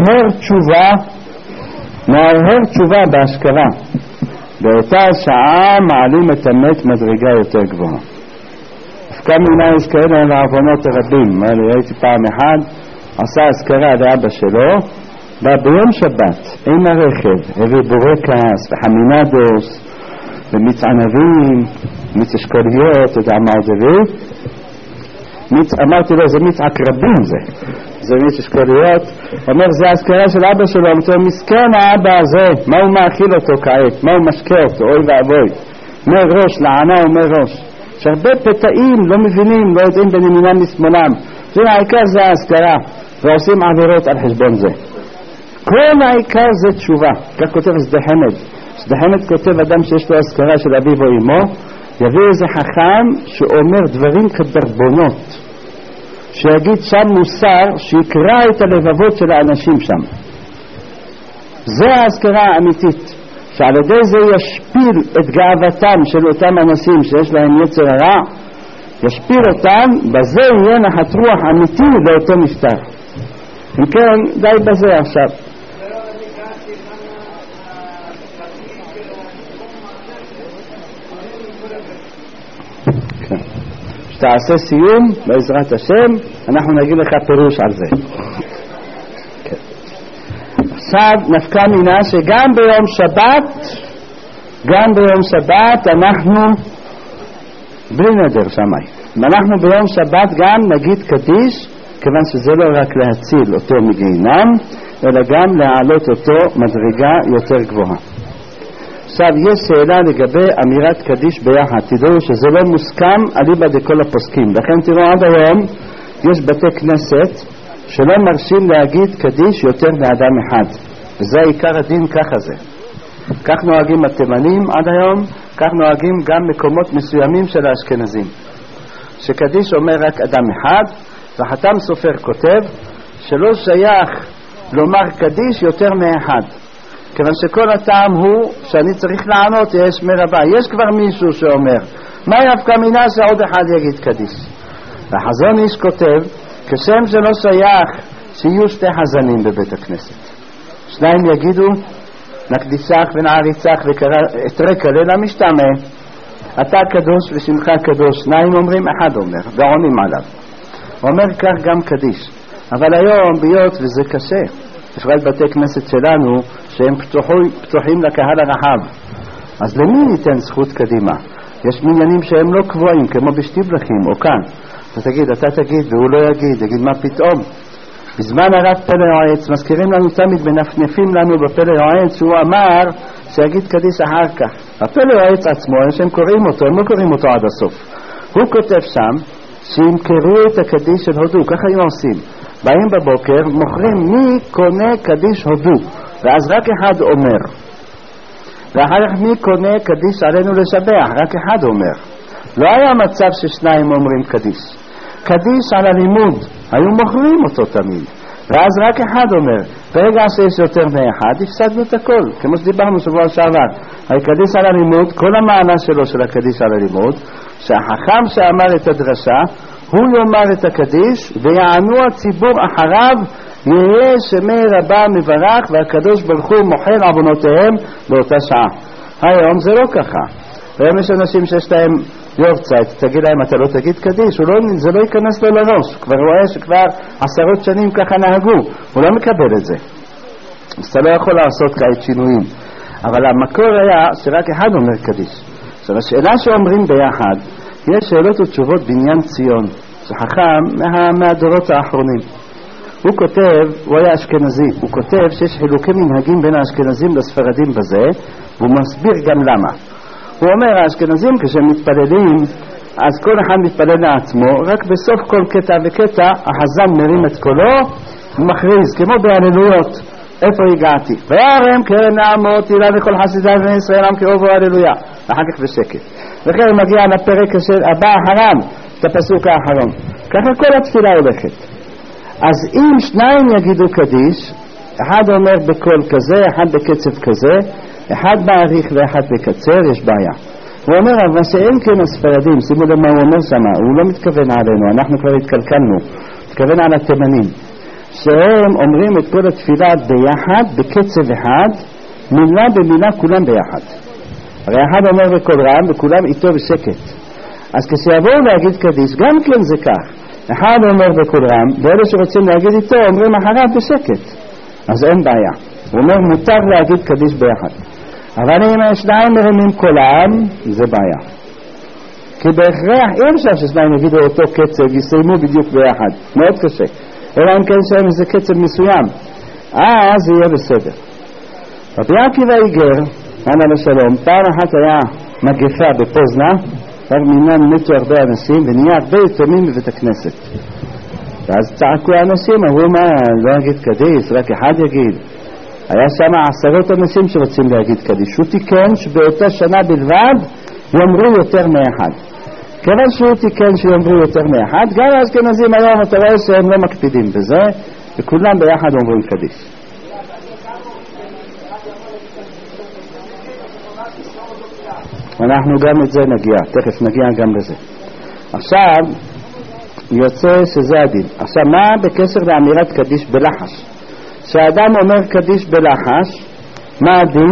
מהרהר תשובה בהשכבה, באותה שעה מעלים את המת מדרגה יותר גבוהה. כמה מיני יש כאלה לעוונות הרבים. ראיתי פעם אחד עשה אזכרה לאבא שלו, בא ביום שבת עם הרכב, הביא בורקס וחמינדוס ומיץ ענבים, מיץ אשכוליות, אתה יודע מה זה הביא? אמרתי לו, זה מיץ עקרבים, זה מיץ אשכוליות. אומר, זה האזכרה של אבא שלו. אמרתי לו, מסכן האבא הזה, מה הוא מאכיל אותו כעת? מה הוא משקה אותו? אוי ואבוי, מראש, לענה ומראש. שהרבה פתאים לא מבינים, לא יודעים בין ימינם משמאלם. העיקר זה האזכרה, ועושים עבירות על חשבון זה. כל העיקר זה תשובה. כך כותב שדה חמד. שדה חמד כותב, אדם שיש לו אזכרה של אביו או אמו, יביא איזה חכם שאומר דברים כדרבונות, שיגיד שם מוסר, שיקרא את הלבבות של האנשים שם. זה האזכרה האמיתית, שעל ידי זה ישפיל את גאוותם של אותם אנשים שיש להם יצר הרע, ישפיל אותם, בזה יהיה נחת רוח אמיתי לאותו נפטר. אם כן, די בזה עכשיו. שתעשה סיום בעזרת השם, אנחנו נגיד לך פירוש על זה. עכשיו נפקא מינה שגם ביום שבת אנחנו בלי נדר שמיים, ואנחנו ביום שבת גם נגיד קדיש, כיוון שזה לא רק להציל אותו מגיהינום, אלא גם להעלות אותו מדרגה יותר גבוהה. עכשיו יש שאלה לגבי אמירת קדיש ביחד. תדעו שזה לא מוסכם אליבא דכל הפוסקים, לכן תראו עד היום יש בתי כנסת שלא מרשים להגיד קדיש יותר מאדם אחד. וזה עיקר הדין, ככה זה. כך נוהגים התימנים עד היום, כך נוהגים גם מקומות מסוימים של האשכנזים. שקדיש אומר רק אדם אחד, והחתם סופר כותב שלא שייך לומר קדיש יותר מאחד. כיוון שכל הטעם הוא שאני צריך לענות יש מרבה. יש כבר מישהו שאומר, מה יפקא מינה שעוד אחד יגיד קדיש? והחזון איש כותב, כשם שלא שייך שיהיו שתי חזנים בבית הכנסת. שניים יגידו, נקדיסך ונעריצך ואתרק הלילה משתמע, אתה קדוש ושמך קדוש. שניים אומרים, אחד אומר, ועונים עליו. אומר כך גם קדיש. אבל היום, ביות וזה קשה, בפרט בתי כנסת שלנו, שהם פתוחים לקהל הרחב. אז למי ניתן זכות קדימה? יש מניינים שהם לא קבועים, כמו בשטיבלחים או כאן. אתה תגיד והוא לא יגיד מה פתאום? בזמן הרב פלא יועץ, מזכירים לנו תמיד, מנפנפים לנו בפלא יועץ, שהוא אמר שיגיד קדיש אחר כך. הפלא יועץ עצמו, שהם קוראים אותו, הם לא קוראים אותו עד הסוף. הוא כותב שם, שימכרו את הקדיש של הודו, ככה הם עושים. באים בבוקר, מוכרים מי קונה קדיש הודו, ואז רק אחד אומר. ואחר כך מי קונה קדיש עלינו לשבח, רק אחד אומר. לא היה מצב ששניים אומרים קדיש. קדיש על הלימוד, היו מוכרים אותו תמיד. ואז רק אחד אומר. ברגע שיש יותר מאחד, הפסדנו את הכל. כמו שדיברנו שבוע שעבר. הקדיש על הלימוד, כל המעלה שלו של הקדיש על הלימוד, שהחכם שאמר את הדרשה, הוא יאמר את הקדיש, ויענו הציבור אחריו, יהיה שמי רבה מברך, והקדוש ברוך הוא מוחל עוונותיהם באותה שעה. היום זה לא ככה. היום יש אנשים שיש להם יורצייט, תגיד להם אתה לא תגיד קדיש, זה לא ייכנס לו לראש. כבר רואה שכבר 10 שנים ככה נהגו, הוא לא מקבל את זה. אז אתה לא יכול לעשות כעת שינויים. אבל המקור היה שרק אחד אומר קדיש. עכשיו השאלה שאומרים ביחד, יש שאלות ותשובות בעניין ציון. זה חכם מהדורות האחרונים. הוא כותב, הוא היה אשכנזי, הוא כותב שיש חילוקי מנהגים בין האשכנזים לספרדים בזה, והוא מסביר גם למה. הוא אומר, האשכנזים כשהם מתפללים, אז כל אחד מתפלל לעצמו, רק בסוף כל קטע וקטע, החזן מרים את קולו, ומכריז, כמו בהללויות, איפה הגעתי? וירם קרן נעמות, תהילה לכל חסידי בני ישראל, עם כאובו הללויה. ואחר כך בשקט. וכן מגיע לפרק הבא אחרם, את הפסוק האחרון. ככה כל התפילה הולכת. אז אם שניים יגידו קדיש, אחד אומר בקול כזה, אחד בקצב כזה, אחד מעריך ואחד בקצר, יש בעיה. הוא אומר, אבל שאין כן הספרדים, שימו למה הוא אומר שמה, הוא לא מתכוון עלינו, אנחנו כבר התקלקלנו, מתכוון על התימנים, שהם אומרים את כל התפילה ביחד, בקצב אחד, מילה במילה כולם ביחד. הרי אחד אומר בקול רם וכולם איתו בשקט. אז כשיבואו להגיד קדיש, גם כן זה כך. אחד אומר בקול רם, ואלה שרוצים להגיד איתו אומרים אחריו בשקט. אז אין בעיה. הוא אומר מותר להגיד קדיש ביחד. אבל אם השניים מרימים קולם, זה בעיה. כי בהכרח אי אפשר ששניים יגידו אותו קצב, יסיימו בדיוק ביחד. מאוד קשה. אלא אם כן שהם איזה קצב מסוים. אז יהיה בסדר. רבי עקיבא איגר, עליו השלום, פעם אחת היה מגפה בפוזנה, מינם מתו הרבה אנשים ונהיה הרבה יתומים בבית הכנסת. ואז צעקו האנשים, אמרו מה, לא אגיד קדיש, רק אחד יגיד. היה שם 10 אנשים שרוצים להגיד קדיש. הוא תיקן שבאותה שנה בלבד יאמרו יותר מאחד. כיוון שהוא תיקן שיאמרו יותר מאחד, גם האשכנזים היום אתה רואה שהם לא מקפידים בזה, וכולם ביחד אומרים קדיש. אנחנו גם את זה נגיע, תכף נגיע גם לזה. עכשיו יוצא שזה הדין. עכשיו מה בקשר לאמירת קדיש בלחש? כשאדם אומר קדיש בלחש, מה הדין?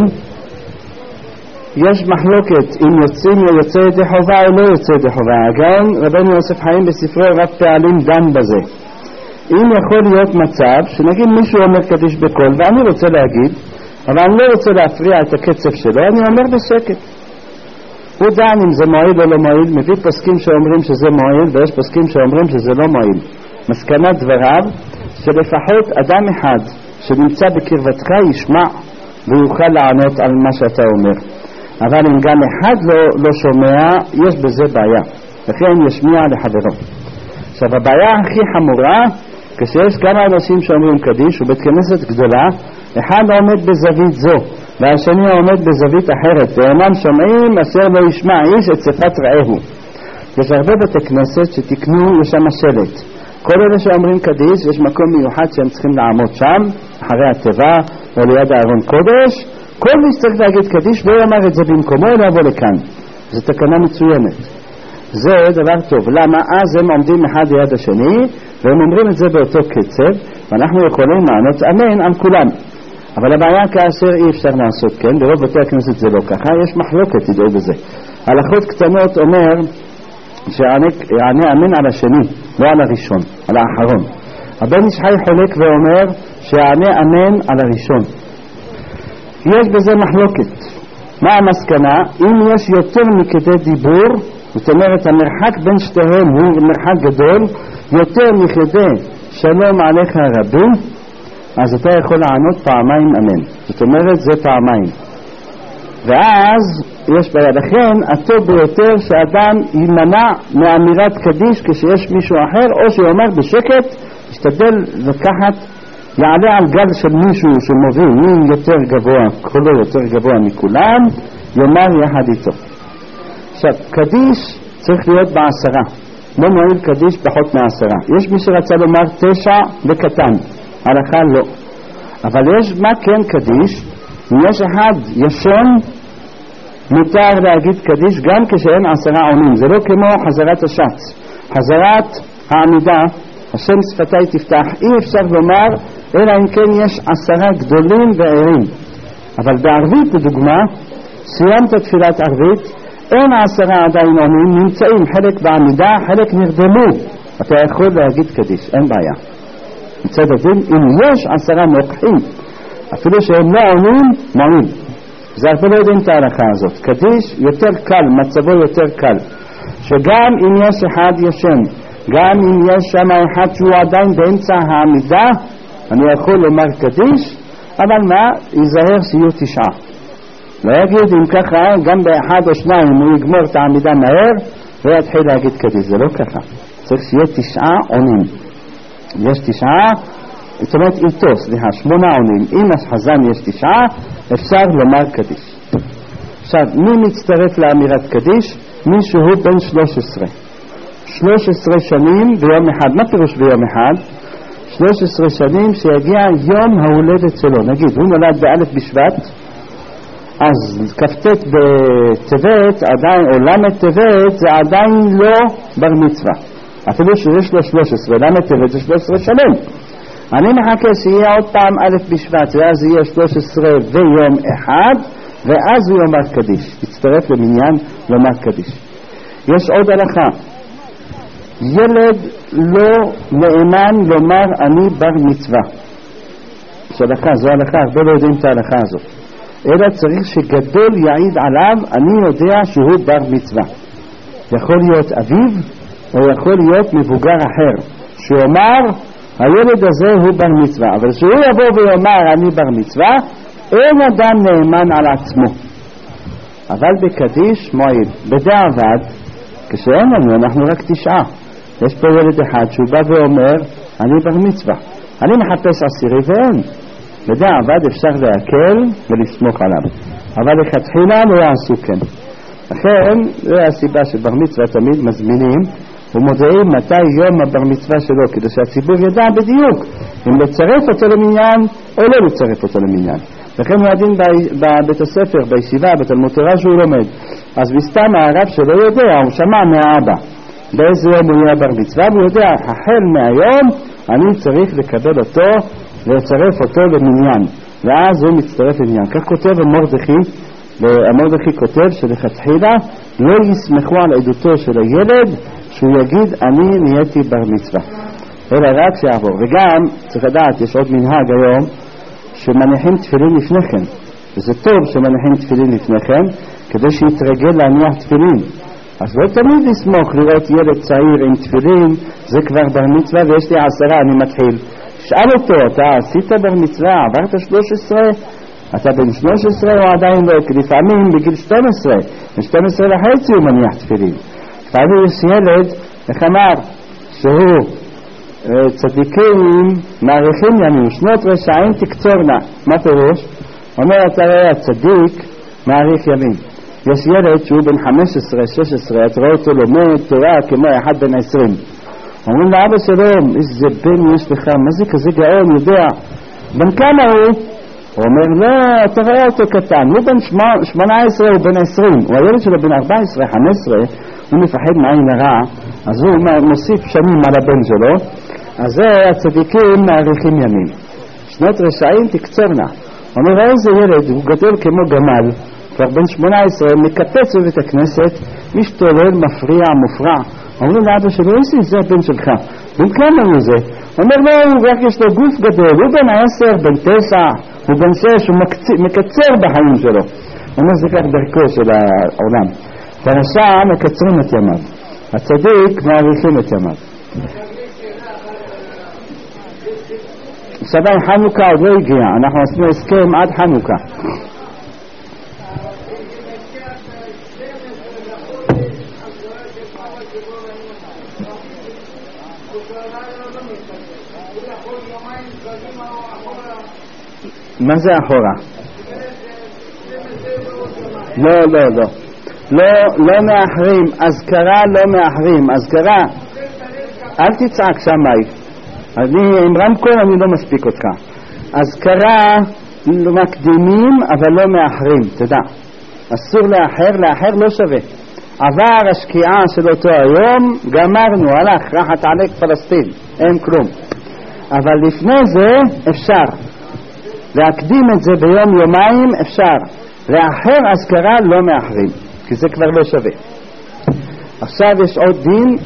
יש מחלוקת אם יוצא ידי חובה או לא יוצא ידי חובה. הגאון רבנו יוסף חיים בספרו רב פעלים דן בזה. אם יכול להיות מצב שנגיד מישהו אומר קדיש בקול ואני רוצה להגיד, אבל אני לא רוצה להפריע את הקצב שלו, אני אומר בשקט. הוא דן אם זה מועיל או לא מועיל, מביא פסקים שאומרים שזה מועיל ויש פסקים שאומרים שזה לא מועיל. מסקנת דבריו שלפחות אדם אחד שנמצא בקרבתך ישמע ויוכל לענות על מה שאתה אומר. אבל אם גם אחד לא שומע, יש בזה בעיה. לכן ישמיע לחברו. עכשיו הבעיה הכי חמורה, כשיש כמה אנשים שאומרים קדיש ובית כנסת גדולה, אחד עומד בזווית זו והשני עומד בזווית אחרת ואינם שומעים אשר לא ישמע איש את שיחת רעהו. יש הרבה בתי כנסת שתקנו, יש שם שלט, כל אלה שאומרים קדיש יש מקום מיוחד שהם צריכים לעמוד שם אחרי התיבה או ליד הארון קודש, כל מי שצריך להגיד קדיש לא יאמר את זה במקומו אלא יבוא לכאן. זו תקנה מצוינת, זה דבר טוב. למה? אז הם עומדים אחד ליד השני והם אומרים את זה באותו קצב ואנחנו יכולים לענות אמן על כולם. אבל הבעיה כאשר אי אפשר לעשות כן, ברוב בתי הכנסת זה לא ככה, יש מחלוקת, תדעו בזה. הלכות קטנות אומר שיענה אמן על השני, לא על הראשון, על האחרון. הבן איש חי חולק ואומר שיענה אמן על הראשון. יש בזה מחלוקת. מה המסקנה? אם יש יותר מכדי דיבור, זאת אומרת המרחק בין שתיהם הוא מרחק גדול, יותר מכדי שלום עליך רבי, אז אתה יכול לענות פעמיים אמן. זאת אומרת זה פעמיים. ואז יש בעיה. לכן הטוב ביותר שאדם יימנע מאמירת קדיש כשיש מישהו אחר, או שיאמר בשקט, ישתדל לקחת, יעלה על גל של מישהו שמוביל מי יותר גבוה, קולו יותר גבוה מכולם, יאמר יחד איתו. עכשיו, קדיש צריך להיות ב10, לא מועיל קדיש פחות מ10. יש מי שרצה לומר 9 וקטן, הלכה לא. אבל יש מה כן קדיש, אם יש אחד ישן, מותר להגיד קדיש גם כשאין 10 עונים. זה לא כמו חזרת השץ, חזרת העמידה, השם שפתי תפתח, אי אפשר לומר אלא אם כן יש 10 גדולים וערים. אבל בערבית לדוגמה, סיימת תפילת ערבית, אין 10 עדיין עונים, נמצאים חלק בעמידה, חלק נרדמו, אתה יכול להגיד קדיש, אין בעיה. מצד הדין, אם יש 10 נוקחים אפילו שהם לא עונים, מועיל. זה אנחנו לא יודעים את ההלכה הזאת. קדיש יותר קל, מצבו יותר קל, שגם אם יש אחד ישן, גם אם יש שם אחד שהוא עדיין באמצע העמידה, אני יכול לומר קדיש, אבל מה? ייזהר שיהיו 9. לא יגיד אם ככה, גם באחד או שניים הוא יגמור את העמידה מהר ויתחיל להגיד קדיש. זה לא ככה, צריך שיהיה 9 עונים. יש 9, זאת אומרת איתו, 8 עונים. אם החזן יש 9, אפשר לומר קדיש. עכשיו, מי מצטרף לאמירת קדיש? מישהו בן 13 שנים ביום אחד. מה פירוש ביום אחד? 13 שנים שיגיע יום ההולדת שלו. נגיד, הוא נולד באלף בשבט, אז כ"ט בטבת עדיין, או למד טבת, זה עדיין לא בר מצווה, אפילו שיש לו 13. למד טבת זה 13 שנים. אני מחכה שיהיה עוד פעם א' בשבט, ואז יהיה 13 ויום אחד, ואז הוא יאמר קדיש, יצטרף למניין לומר קדיש. יש עוד הלכה, ילד לא נאמן לומר אני בר מצווה. זו הלכה, הרבה לא יודעים את ההלכה הזאת, אלא צריך שגדול יעיד עליו, אני יודע שהוא בר מצווה. יכול להיות אביו או יכול להיות מבוגר אחר שאומר הילד הזה הוא בר מצווה, אבל שהוא יבוא ויאמר אני בר מצווה, אין אדם נאמן על עצמו. אבל בקדיש מועיל. בדיעבד, כשאין לנו, אנחנו רק 9, יש פה ילד אחד שהוא בא ואומר אני בר מצווה, אני מחפש 10 ואין. בדיעבד אפשר להקל ולסמוך עליו, אבל לכתחילה לא יעשו כן. לכן זה הסיבה שבר מצווה תמיד מזמינים ומודיעים מתי יום הבר מצווה שלו, כדי שהציבור ידע בדיוק אם לצרף אותו למניין או לא לצרף אותו למניין. לכן הוא הדין בבית הספר, בישיבה, בתלמוד תורה שהוא לומד, אז בסתם הרב שלו יודע, הוא שמע מהאבא באיזה יום הוא יהיה בר מצווה, והוא יודע החל מהיום אני צריך לקבל אותו ולצרף אותו למניין, ואז הוא מצטרף למניין. כך כותב המרדכי כותב שלכתחילה לא יסמכו על עדותו של הילד שהוא יגיד אני נהייתי בר מצווה, אלא רק שיעבור. וגם צריך לדעת, יש עוד מנהג היום שמניחים תפילין לפני כן, וזה טוב שמניחים תפילין לפני כן כדי שיתרגל להניח תפילין. אז לא תמיד לסמוך לראות ילד צעיר עם תפילין, זה כבר בר מצווה ויש לי 10 אני מתחיל. שאל אותו, אתה עשית בר מצווה, עברת 13? אתה בן 13 או עדיין לא? כי לפעמים בגיל 12 וחצי הוא מניח תפילין. לפעמים יש ילד, איך אמר, שהוא צדיקים מאריכים ימים, שנות רשעים תקצורנה. מה פירוש? אומר הצער הצדיק מאריך ימים. יש ילד שהוא בן 15-16, אתה רואה אותו לומד תורה כמו אחד בן 20. אומרים לאבא שלו, איזה בן יש לך, מה זה כזה גאון, יודע, בן כמה הוא? הוא אומר, לא, אתה רואה אותו קטן, הוא בן 18, הוא בן 20, הוא הילד שלו בן 14-15, הוא מפחד מעין הרע, אז הוא מוסיף שנים על הבן שלו, אז זה הצדיקים מאריכים ימים. שנות רשעים תקצורנה. הוא אומר, איזה ילד, הוא גדול כמו גמל, כבר בן 18, מקפץ בבית הכנסת, משתולל, מפריע, מופרע. אומרים לאבא שלו, איזה זה הבן שלך? בן כמה הוא זה? הוא אומר, לא, הוא רק יש לו גוף גדול, הוא בן 10, בן 9, הוא בן 6, הוא מקצר בחיים שלו. הוא אומר, זה כך דרכו של העולם. הרשע מקצרים את ימיו, הצדיק מאריכים את ימיו. סבא חנוכה עוד לא הגיע, אנחנו עשינו הסכם עד חנוכה. מה זה אחורה? לא מאחרים, אזכרה לא מאחרים, אזכרה אל תצעק שמי, עם רמקול אני לא מספיק אותך. אזכרה מקדימים אבל לא מאחרים, תדע, אסור לאחר לא שווה. עבר השקיעה של אותו היום, גמרנו, הלך, רחת עליק פלסטין, אין כלום. אבל לפני זה אפשר להקדים את זה ביום יומיים, אפשר. לאחר אזכרה לא מאחרים, כי זה כבר לא שווה. עכשיו יש עוד דין,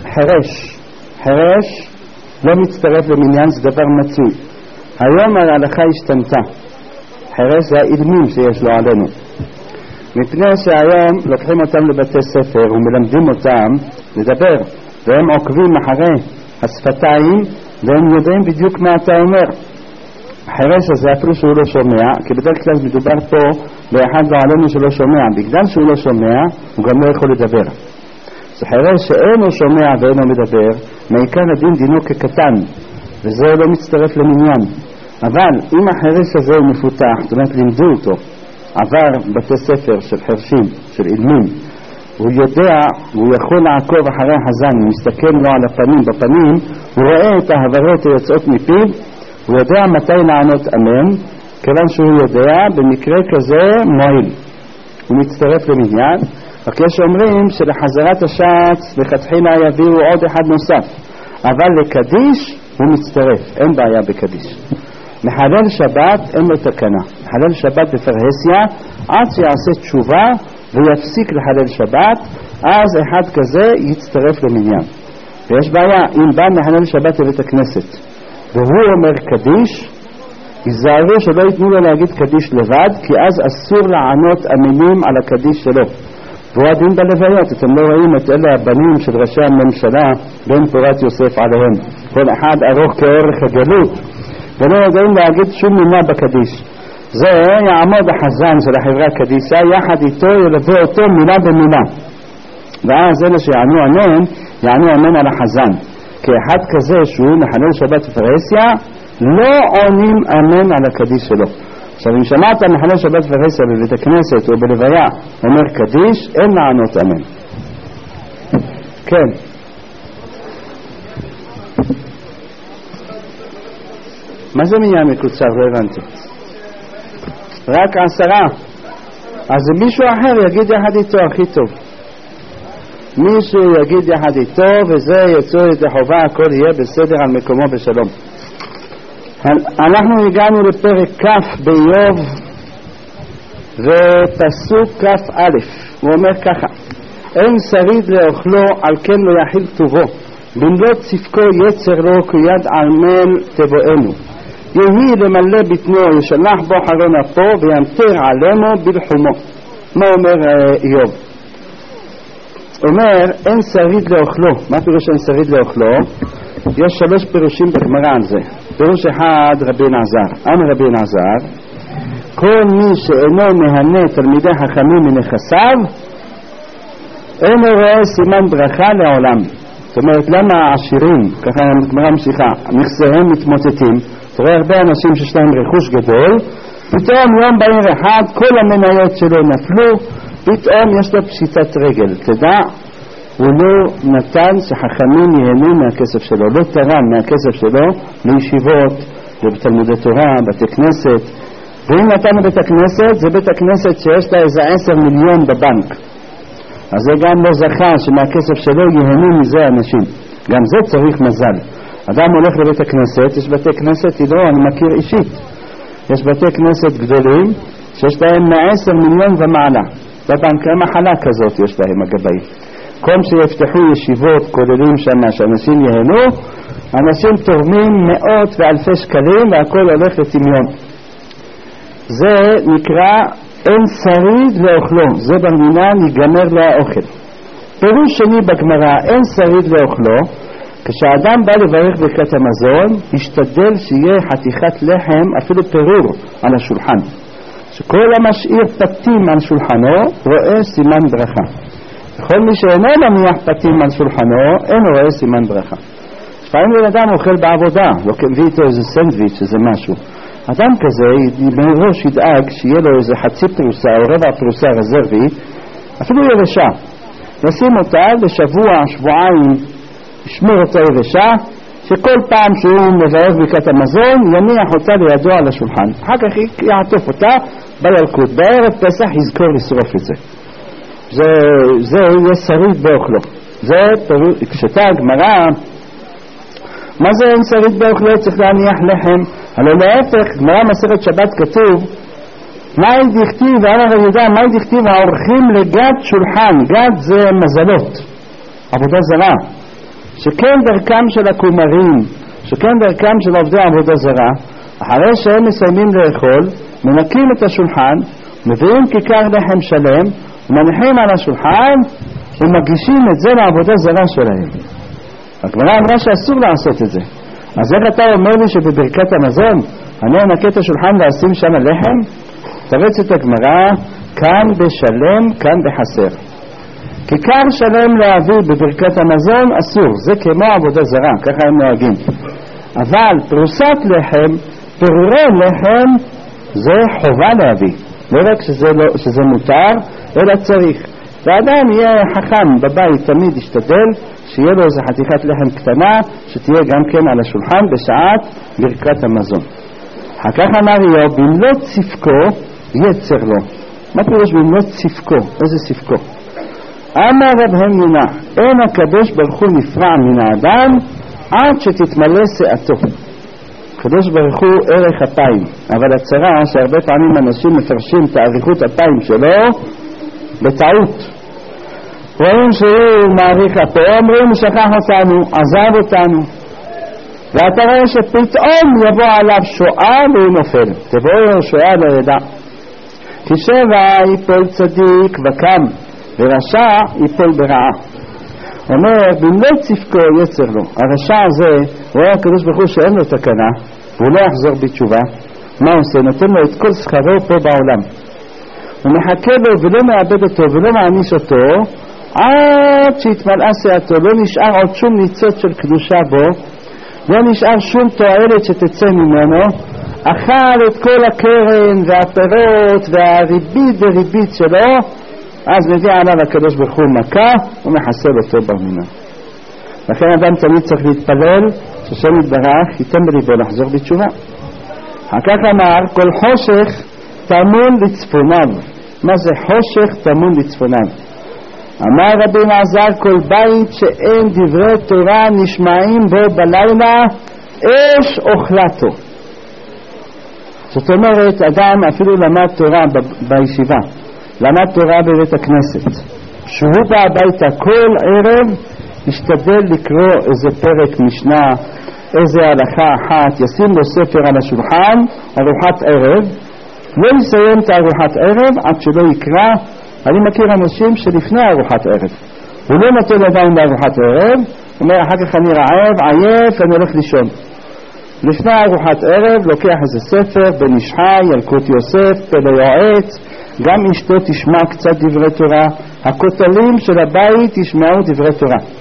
חרש לא מצטרף למניין, זה דבר מצוי. היום ההלכה השתנתה. חרש זה האילמים שיש לו עלינו, מפני שהיום לוקחים אותם לבתי ספר ומלמדים אותם לדבר, והם עוקבים אחרי השפתיים והם יודעים בדיוק מה אתה אומר. החרש הזה אפילו שהוא לא שומע, כי בדרך כלל מדובר פה באחד בעלינו שלא שומע, בגלל שהוא לא שומע הוא גם לא יכול לדבר. זה חרש שאינו שומע ואינו מדבר, מעיקר הדין דינו כקטן, וזה לא מצטרף למניין. אבל אם החרש הזה הוא מפותח, זאת אומרת לימדו אותו, עבר בתי ספר של חרשים, של אילמים, הוא יודע, הוא יכול לעקוב אחרי החזן, הוא מסתכל לו על הפנים, בפנים הוא רואה את ההברות היוצאות מפיו, הוא יודע מתי לענות אמן, כיוון שהוא יודע, במקרה כזה מועיל, הוא מצטרף למניין. רק יש אומרים שלחזרת השץ לכתחילה יביאו עוד אחד נוסף, אבל לקדיש הוא מצטרף, אין בעיה בקדיש. מחלל שבת אין לו תקנה, מחלל שבת בפרהסיה עד שיעשה תשובה ויפסיק לחלל שבת, אז אחד כזה יצטרף למניין. ויש בעיה, אם בא מחלל שבת לבית הכנסת והוא אומר קדיש, יזהרו שלא ייתנו לו להגיד קדיש לבד, כי אז אסור לענות אמינים על הקדיש שלו, והוא הדין בלוויות. אתם לא רואים את אלה הבנים של ראשי הממשלה בן פורת יוסף עליהם, כל אחד ארוך כאורך הגלות ולא יודעים להגיד שום מילה בקדיש. זה יעמוד החזן של החברה קדיסה, יחד איתו ילווה אותו מילה במילה, ואז אלה שיענו אמן יענו אמן על החזן. כי אחד כזה שהוא מחלל שבת בפרהסיה לא עונים אמן על הקדיש שלו. עכשיו אם שמעת מחלל שבת בפרהסיה בבית הכנסת או בלוויה אומר קדיש, אין לענות אמן. כן, מה זה מניין מקוצר? לא הבנתי. רק 10. אז מישהו אחר יגיד יחד איתו הכי טוב, מישהו יגיד יחד איתו וזה יצאו את החובה, הכל יהיה בסדר על מקומו בשלום. אנחנו הגענו לפרק כ' באיוב ופסוק כ' א', הוא אומר ככה: אין שריד לאוכלו על כן לא יחיל טובו, במלוא צפקו יצר לו כי יד עמל תבואנו, יהי למלא בטנו ישלח בו חרון אפו וימטר עלימו בלחומו. מה אומר איוב? אומר אין שריד לאוכלו. מה פירוש אין שריד לאוכלו? יש 3 פירושים בגמרא על זה. פירוש אחד, רבי אלעזר, אמר רבי אלעזר, כל מי שאינו מהנה תלמידי חכמים מנכסיו אינו רואה סימן ברכה לעולם. זאת אומרת, למה העשירים, ככה הגמרא ממשיכה, נכסיהם מתמוטטים? אתה רואה הרבה אנשים שיש להם רכוש גדול, פתאום יום בהיר אחד כל המניות שלו נפלו, פתאום יש לו פשיטת רגל. תדע, הוא לא נתן שחכמים ייהנו מהכסף שלו, לא תרם מהכסף שלו לישיבות, לתלמודי תורה, בתי כנסת. ואם נתן לבית הכנסת, זה בית הכנסת שיש לה איזה 10 מיליון בבנק, אז זה גם לא זכה שמהכסף שלו ייהנו מזה אנשים. גם זה צריך מזל. אדם הולך לבית הכנסת, יש בתי כנסת, לא, אני מכיר אישית, יש בתי כנסת גדולים שיש להם 10 מיליון ומעלה בבנק. מחלה כזאת יש להם הגבאים. כל שיפתחו ישיבות כוללים שמה שאנשים ייהנו, אנשים תורמים מאות ואלפי שקלים והכל הולך לטמיון. זה נקרא אין שריד לאוכלו, זה במדינה ניגמר לו האוכל. פירוש שני בגמרא, אין שריד לאוכלו, כשאדם בא לברך ברכת המזון, ישתדל שיהיה חתיכת לחם, אפילו פירור על השולחן. שכל המשאיר פתים על שולחנו, רואה סימן ברכה. וכל מי שאינו מניח פתים על שולחנו, אין רואה סימן ברכה. לפעמים אדם אוכל בעבודה, לא מביא איתו איזה סנדוויץ', איזה משהו. אדם כזה מראש ידאג שיהיה לו איזה חצי פרוסה או רבע פרוסה רזרבי, אפילו יבשה. נשים אותה לשבוע, שבועיים, ישמור אותה יבשה, שכל פעם שהוא מברך ברכת המזון יניח אותה לידו על השולחן. אחר כך יעטוף אותה בילקוט. בערב פסח יזכור לשרוף את זה. זה יהיה שריד באוכלו. זה כשתה הגמרא, מה זה אין שריד באוכלו? צריך להניח לחם. הלוא להפך, גמרא מסכת שבת כתוב, מה דכתיב, ואמר יהודה, מה דכתיב האורחים לגד שולחן? גד זה מזלות, עבודה זרה. שכן דרכם של הכומרים, שכן דרכם של עובדי עבודה זרה, אחרי שהם מסיימים לאכול, מנקים את השולחן, מביאים כיכר לחם שלם, ומניחים על השולחן, ומגישים את זה לעבודה זרה שלהם. הגמרא אמרה שאסור לעשות את זה. אז איך אתה אומר לי שבברכת המזון אני אנקה את השולחן ואשים שם לחם? תרץ את הגמרא, כאן בשלם, כאן בחסר. כיכר שלם להביא בברכת המזון אסור, זה כמו עבודה זרה, ככה הם נוהגים. אבל פרוסת לחם, פירורי לחם, זה חובה להביא. לא רק שזה מותר, אלא צריך. ואדם יהיה חכם בבית, תמיד ישתדל שיהיה לו איזו חתיכת לחם קטנה שתהיה גם כן על השולחן בשעת ברכת המזון. אחר כך אמר איוב, במלוא צפקו יצר לו. מה פירוש במלוא צפקו? איזה צפקו? אמר רב המינה, אין הקדוש ברוך הוא נפרע מן האדם עד שתתמלא שעתו. הקדוש ברוך הוא ערך אפיים, אבל הצרה שהרבה פעמים אנשים מפרשים את האריכות אפיים שלו בטעות. רואים שהוא מעריך הפה, אומרים הוא שכח אותנו, עזב אותנו, ואתה רואה שפתאום יבוא עליו שואה והוא נופל. תבואו שואה לא ידע, כי שבע ייפול צדיק וקם, ורשע ייפול ברעה. אומר במלוא צפקו יצר לו. הרשע הזה רואה הקדוש ברוך הוא שאין לו תקנה והוא לא יחזור בתשובה. מה עושה? נותן לו את כל שכרו פה בעולם, הוא מחכה לו ולא מאבד אותו ולא מעניש אותו עד שהתמלאה שעתו. לא נשאר עוד שום ניצוץ של קדושה בו, לא נשאר שום תועלת שתצא ממנו. אכל את כל הקרן והפירות והריבית וריבית שלו, אז מביא עליו הקדוש ברוך הוא מכה ומחסל אותו במינה. לכן אדם תמיד צריך להתפלל ששם יתברך ייתן בליבו לחזור בתשובה. אחר כך אמר כל חושך תמון לצפוניו. מה זה חושך תמון לצפוניו? אמר רבי אלעזר כל בית שאין דברי תורה נשמעים בו בלילה אש אוכלתו. זאת אומרת אדם אפילו למד תורה בישיבה, למד תורה בבית הכנסת, שהוא בא הביתה כל ערב ישתדל לקרוא איזה פרק משנה, איזה הלכה אחת, ישים לו ספר על השולחן, ארוחת ערב, לא יסיים את ארוחת ערב עד שלא יקרא. אני מכיר אנשים שלפני ארוחת ערב הוא לא נותן עדיין בארוחת ערב, הוא אומר אחר כך אני רעב, עייף, אני הולך לישון. לפני ארוחת ערב לוקח איזה ספר בן חי, ילקוט יוסף, פלא יועץ, גם אשתו תשמע קצת דברי תורה, הכותלים של הבית ישמעו דברי תורה.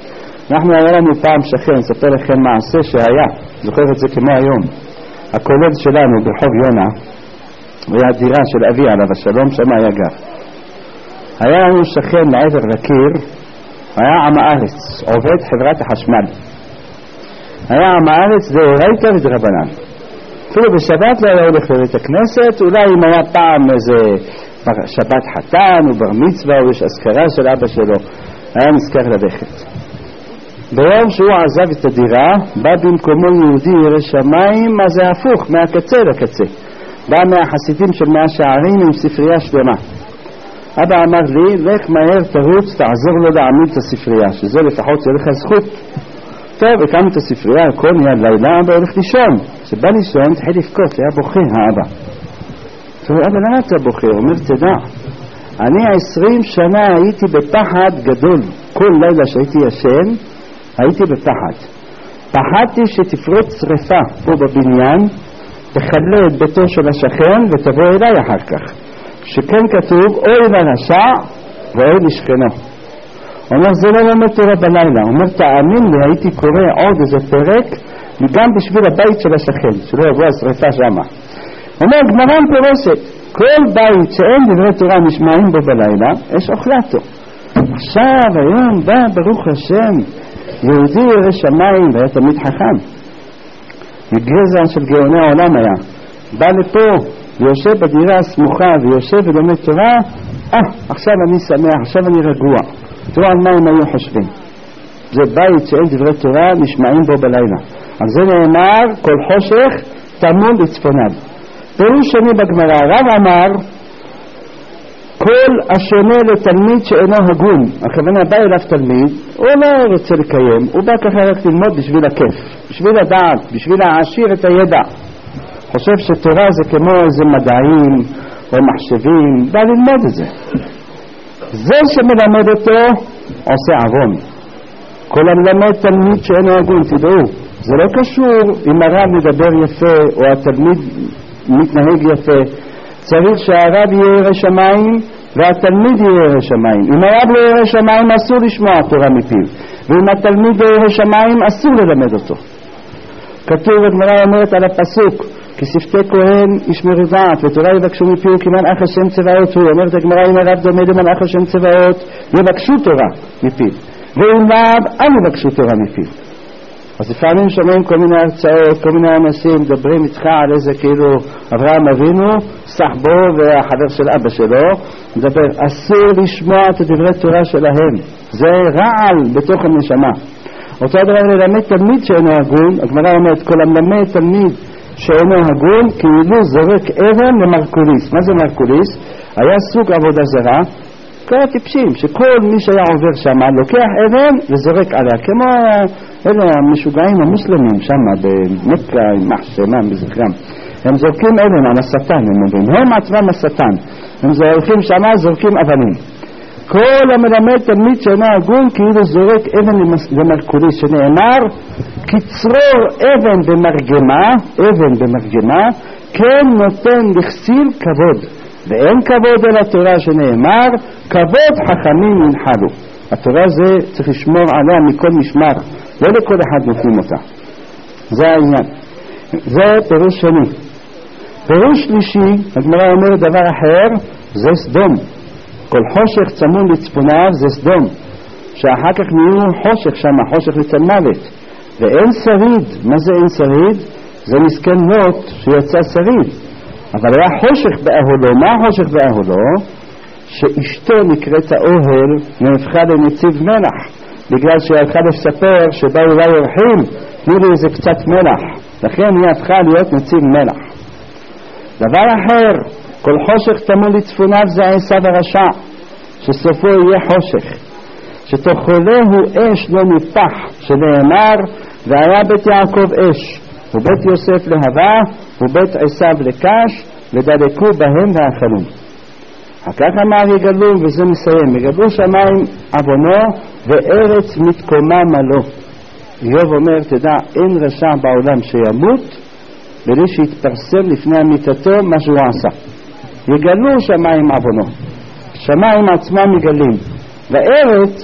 אנחנו היה לנו פעם שכן, ספר לכם מעשה שהיה, זוכר את זה כמו היום. הקולד שלנו ברחוב יונה, היה דירה של אבי עליו השלום, שם היה גר. היה לנו שכן לעבר לקיר, היה עם הארץ, עובד חברת החשמל. היה עם הארץ דאורייתא ודרבנן. אפילו בשבת לא היה הולך לבית הכנסת, אולי אם היה פעם איזה שבת חתן או בר מצווה או יש אזכרה של אבא שלו, היה נזכר ללכת. ביום שהוא עזב את הדירה, בא במקומו יהודי ירא שמיים, מה זה הפוך, מהקצה לקצה. בא מהחסידים של 100 שערים עם ספרייה שלמה. אבא אמר לי, לך מהר תרוץ, תעזור לו להעמיד את הספרייה, שזה לפחות יהיה לך זכות. טוב, הקמנו את הספרייה, הכל נהיה לילה, אבא הולך לישון. כשבא לישון, תחיל לבכות, היה בוכה האבא. טוב, אבא, למה אתה בוכה? הוא אומר, תדע, אני 20 שנה הייתי בפחד גדול. כל לילה שהייתי ישן, הייתי בפחד. פחדתי שתפרוץ שריפה פה בבניין, תחלה את ביתו של השכן ותבוא אליי אחר כך. שכן כתוב, אוי לרשע ואוי לשכנו. הוא אומר, זה לא לומד תורה בלילה. הוא אומר, תאמין לי, הייתי קורא עוד איזה פרק, גם בשביל הבית של השכן, שלא יבוא השריפה שמה. הוא אומר, גמרא פורסת, כל בית שאין דברי תורה נשמעים בו בלילה, יש אוכלתו. עכשיו, היום בא, ברוך השם, יהודי ירא שמיים, והיה תמיד חכם. מגזע של גאוני העולם היה. בא לפה, ויושב בדירה הסמוכה, ויושב ולומד תורה, עכשיו אני שמח, עכשיו אני רגוע. תראו על מה הם היו חושבים. זה בית שאין דברי תורה נשמעים בו בלילה. על זה נאמר, כל חושך תמון לצפוניו. פירוש שני בגמרא, הרב אמר, כל השונה לתלמיד שאינו הגון. הכוונה בא אליו תלמיד, הוא לא רוצה לקיים, הוא בא ככה רק ללמוד בשביל הכיף, בשביל הדעת, בשביל להעשיר את הידע. חושב שתורה זה כמו איזה מדעים או מחשבים, בא ללמוד את זה. זה שמלמד אותו עושה עוון. כל המלמד תלמיד שאינו הגון, תדעו, זה לא קשור אם הרב מדבר יפה או התלמיד מתנהג יפה. צריך שהרב יהיה ירא שמיים והתלמיד יהיה ירא שמיים. אם הרב לא ירא שמיים אסור לשמוע תורה מפיו, ואם התלמיד יהיה ירא שמיים אסור ללמד אותו. כתוב הגמרא אומרת על הפסוק, כי שפתי כהן ישמרו דעת ותורה יבקשו מפיו כמלאך השם צבאות הוא. אומרת הגמרא, אם הרב דומה למלאך השם צבאות יבקשו תורה מפיו, ואם לאו אל יבקשו תורה מפיו. אז לפעמים שומעים כל מיני הרצאות, כל מיני אנשים מדברים איתך על איזה כאילו אברהם אבינו, סחבו והחבר של אבא שלו, מדבר, אסור לשמוע את דברי תורה שלהם, זה רעל בתוך הנשמה. אותו דבר ללמד תלמיד שאינו הגון, הגמרא אומרת, כל המלמד תלמיד שאינו הגון כאילו זורק אבן למרקוליס. מה זה מרקוליס? היה סוג עבודה זרה, כל הטיפשים, שכל מי שהיה עובר שם לוקח אבן וזורק עליה, כמו אלה המשוגעים המוסלמים שם במכה עם מחשמם בזכרם. הם זורקים אבן על השטן, הם אומרים, הם עצמם השטן, הם זורקים שם, זורקים אבנים. כל המלמד תלמיד שאינו הגון כאילו זורק אבן למרקוליס, שנאמר קצרור אבן במרגמה כן נותן לכסיל כבוד, ואין כבוד אל התורה, שנאמר כבוד חכמים ינחלו. התורה זה צריך לשמור עליה מכל משמר, לא לכל אחד נותנים אותה. זה העניין. זה פירוש שני. פירוש שלישי, הגמרא אומרת דבר אחר, זה סדום. כל חושך צמון לצפוניו זה סדום, שאחר כך נהיו חושך שם, חושך לצל מוות. ואין שריד. מה זה אין שריד? זה מסכן לוט שיצא שריד, אבל היה חושך באהלו. מה חושך באהלו? שאשתו נקראת האוהל נהפכה לנציב מלח, בגלל שהיא הלכה לספר שבאו אולי אורחים, תנו לי איזה קצת מלח, לכן היא הפכה להיות נציב מלח. דבר אחר, כל חושך תמון לצפוניו זה עשיו הרשע, שסופו יהיה חושך, שתאכלהו אש לא נפח, שנאמר והיה בית יעקב אש ובית יוסף להבה ובית עשיו לקש ודלקו בהם ואכלו. אחר אמר יגלו, וזה מסיים, יגלו שמיים עוונו וארץ מתקומם לו. איוב אומר, תדע, אין רשע בעולם שימות בלי שיתפרסם לפני אמיתתו מה שהוא עשה. יגלו שמיים עוונו, שמיים עצמם מגלים, וארץ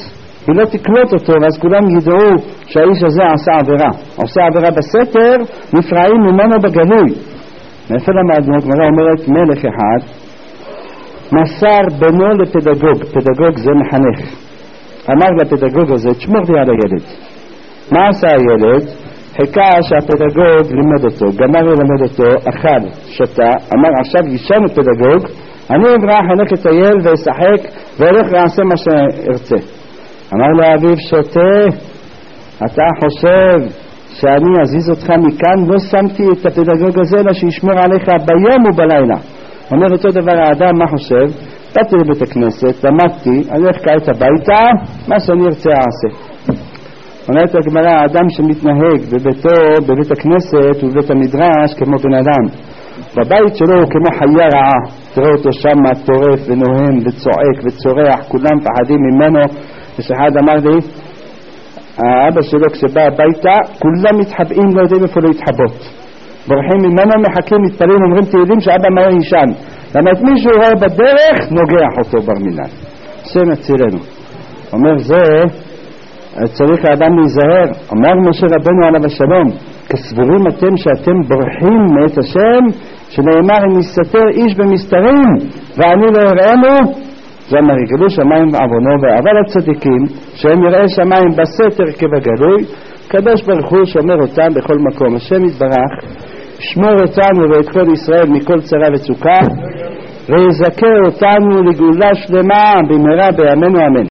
היא לא תקלוט אותו, ואז כולם ידעו שהאיש הזה עשה עבירה. עושה עבירה בסתר, נפרעים ממנו בגלוי. מאיפה למדנו? הגמרא אומרת, מלך אחד מסר בנו לפדגוג. פדגוג זה מחנך. אמר לפדגוג הזה, תשמור לי על הילד. מה עשה הילד? חיכה שהפדגוג לימד אותו, גמר ללמד אותו, אכל, שתה, אמר עכשיו יישן את פדגוג, אני אברח, הלך לטייל וישחק והולך לעשה מה שארצה. אמר לו אביו, שותה, אתה חושב שאני אזיז אותך מכאן? לא שמתי את הפדגוג הזה אלא שישמור עליך ביום ובלילה. אומר אותו דבר האדם, מה חושב? באתי לבית הכנסת, למדתי, אני הולך כעת הביתה, מה שאני ארצה אעשה. אומרת הגמרא, האדם שמתנהג בביתו, בבית הכנסת ובבית המדרש כמו בן אדם, בבית שלו הוא כמו חיה רעה. תראה אותו שם טורף ונוהם וצועק וצורח, כולם פחדים ממנו. יש אחד אמר לי, האבא שלו כשבא הביתה כולם מתחבאים, לא יודעים איפה לא להתחבות, בורחים ממנו, מחכים, מתפללים, אומרים תהילים שאבא מהר ישן. למה את מישהו רואה בדרך נוגח אותו בר מינן. השם יצילנו. אומר זה צריך האדם להיזהר. אמר משה רבנו עליו השלום, כסבורים אתם שאתם בורחים מאת השם, שנאמר אם יסתר איש במסתרים ואני לא אראנו, זה אמר יגלו שמיים ועוונו. אבל הצדיקים שהם יראה שמיים בסתר כבגלוי, קדוש ברוך הוא שומר אותם בכל מקום. השם יתברך שמור אותנו ואת כל ישראל מכל צרה וצוקה, ויזכה אותנו לגאולה שלמה במהרה בימינו אמן.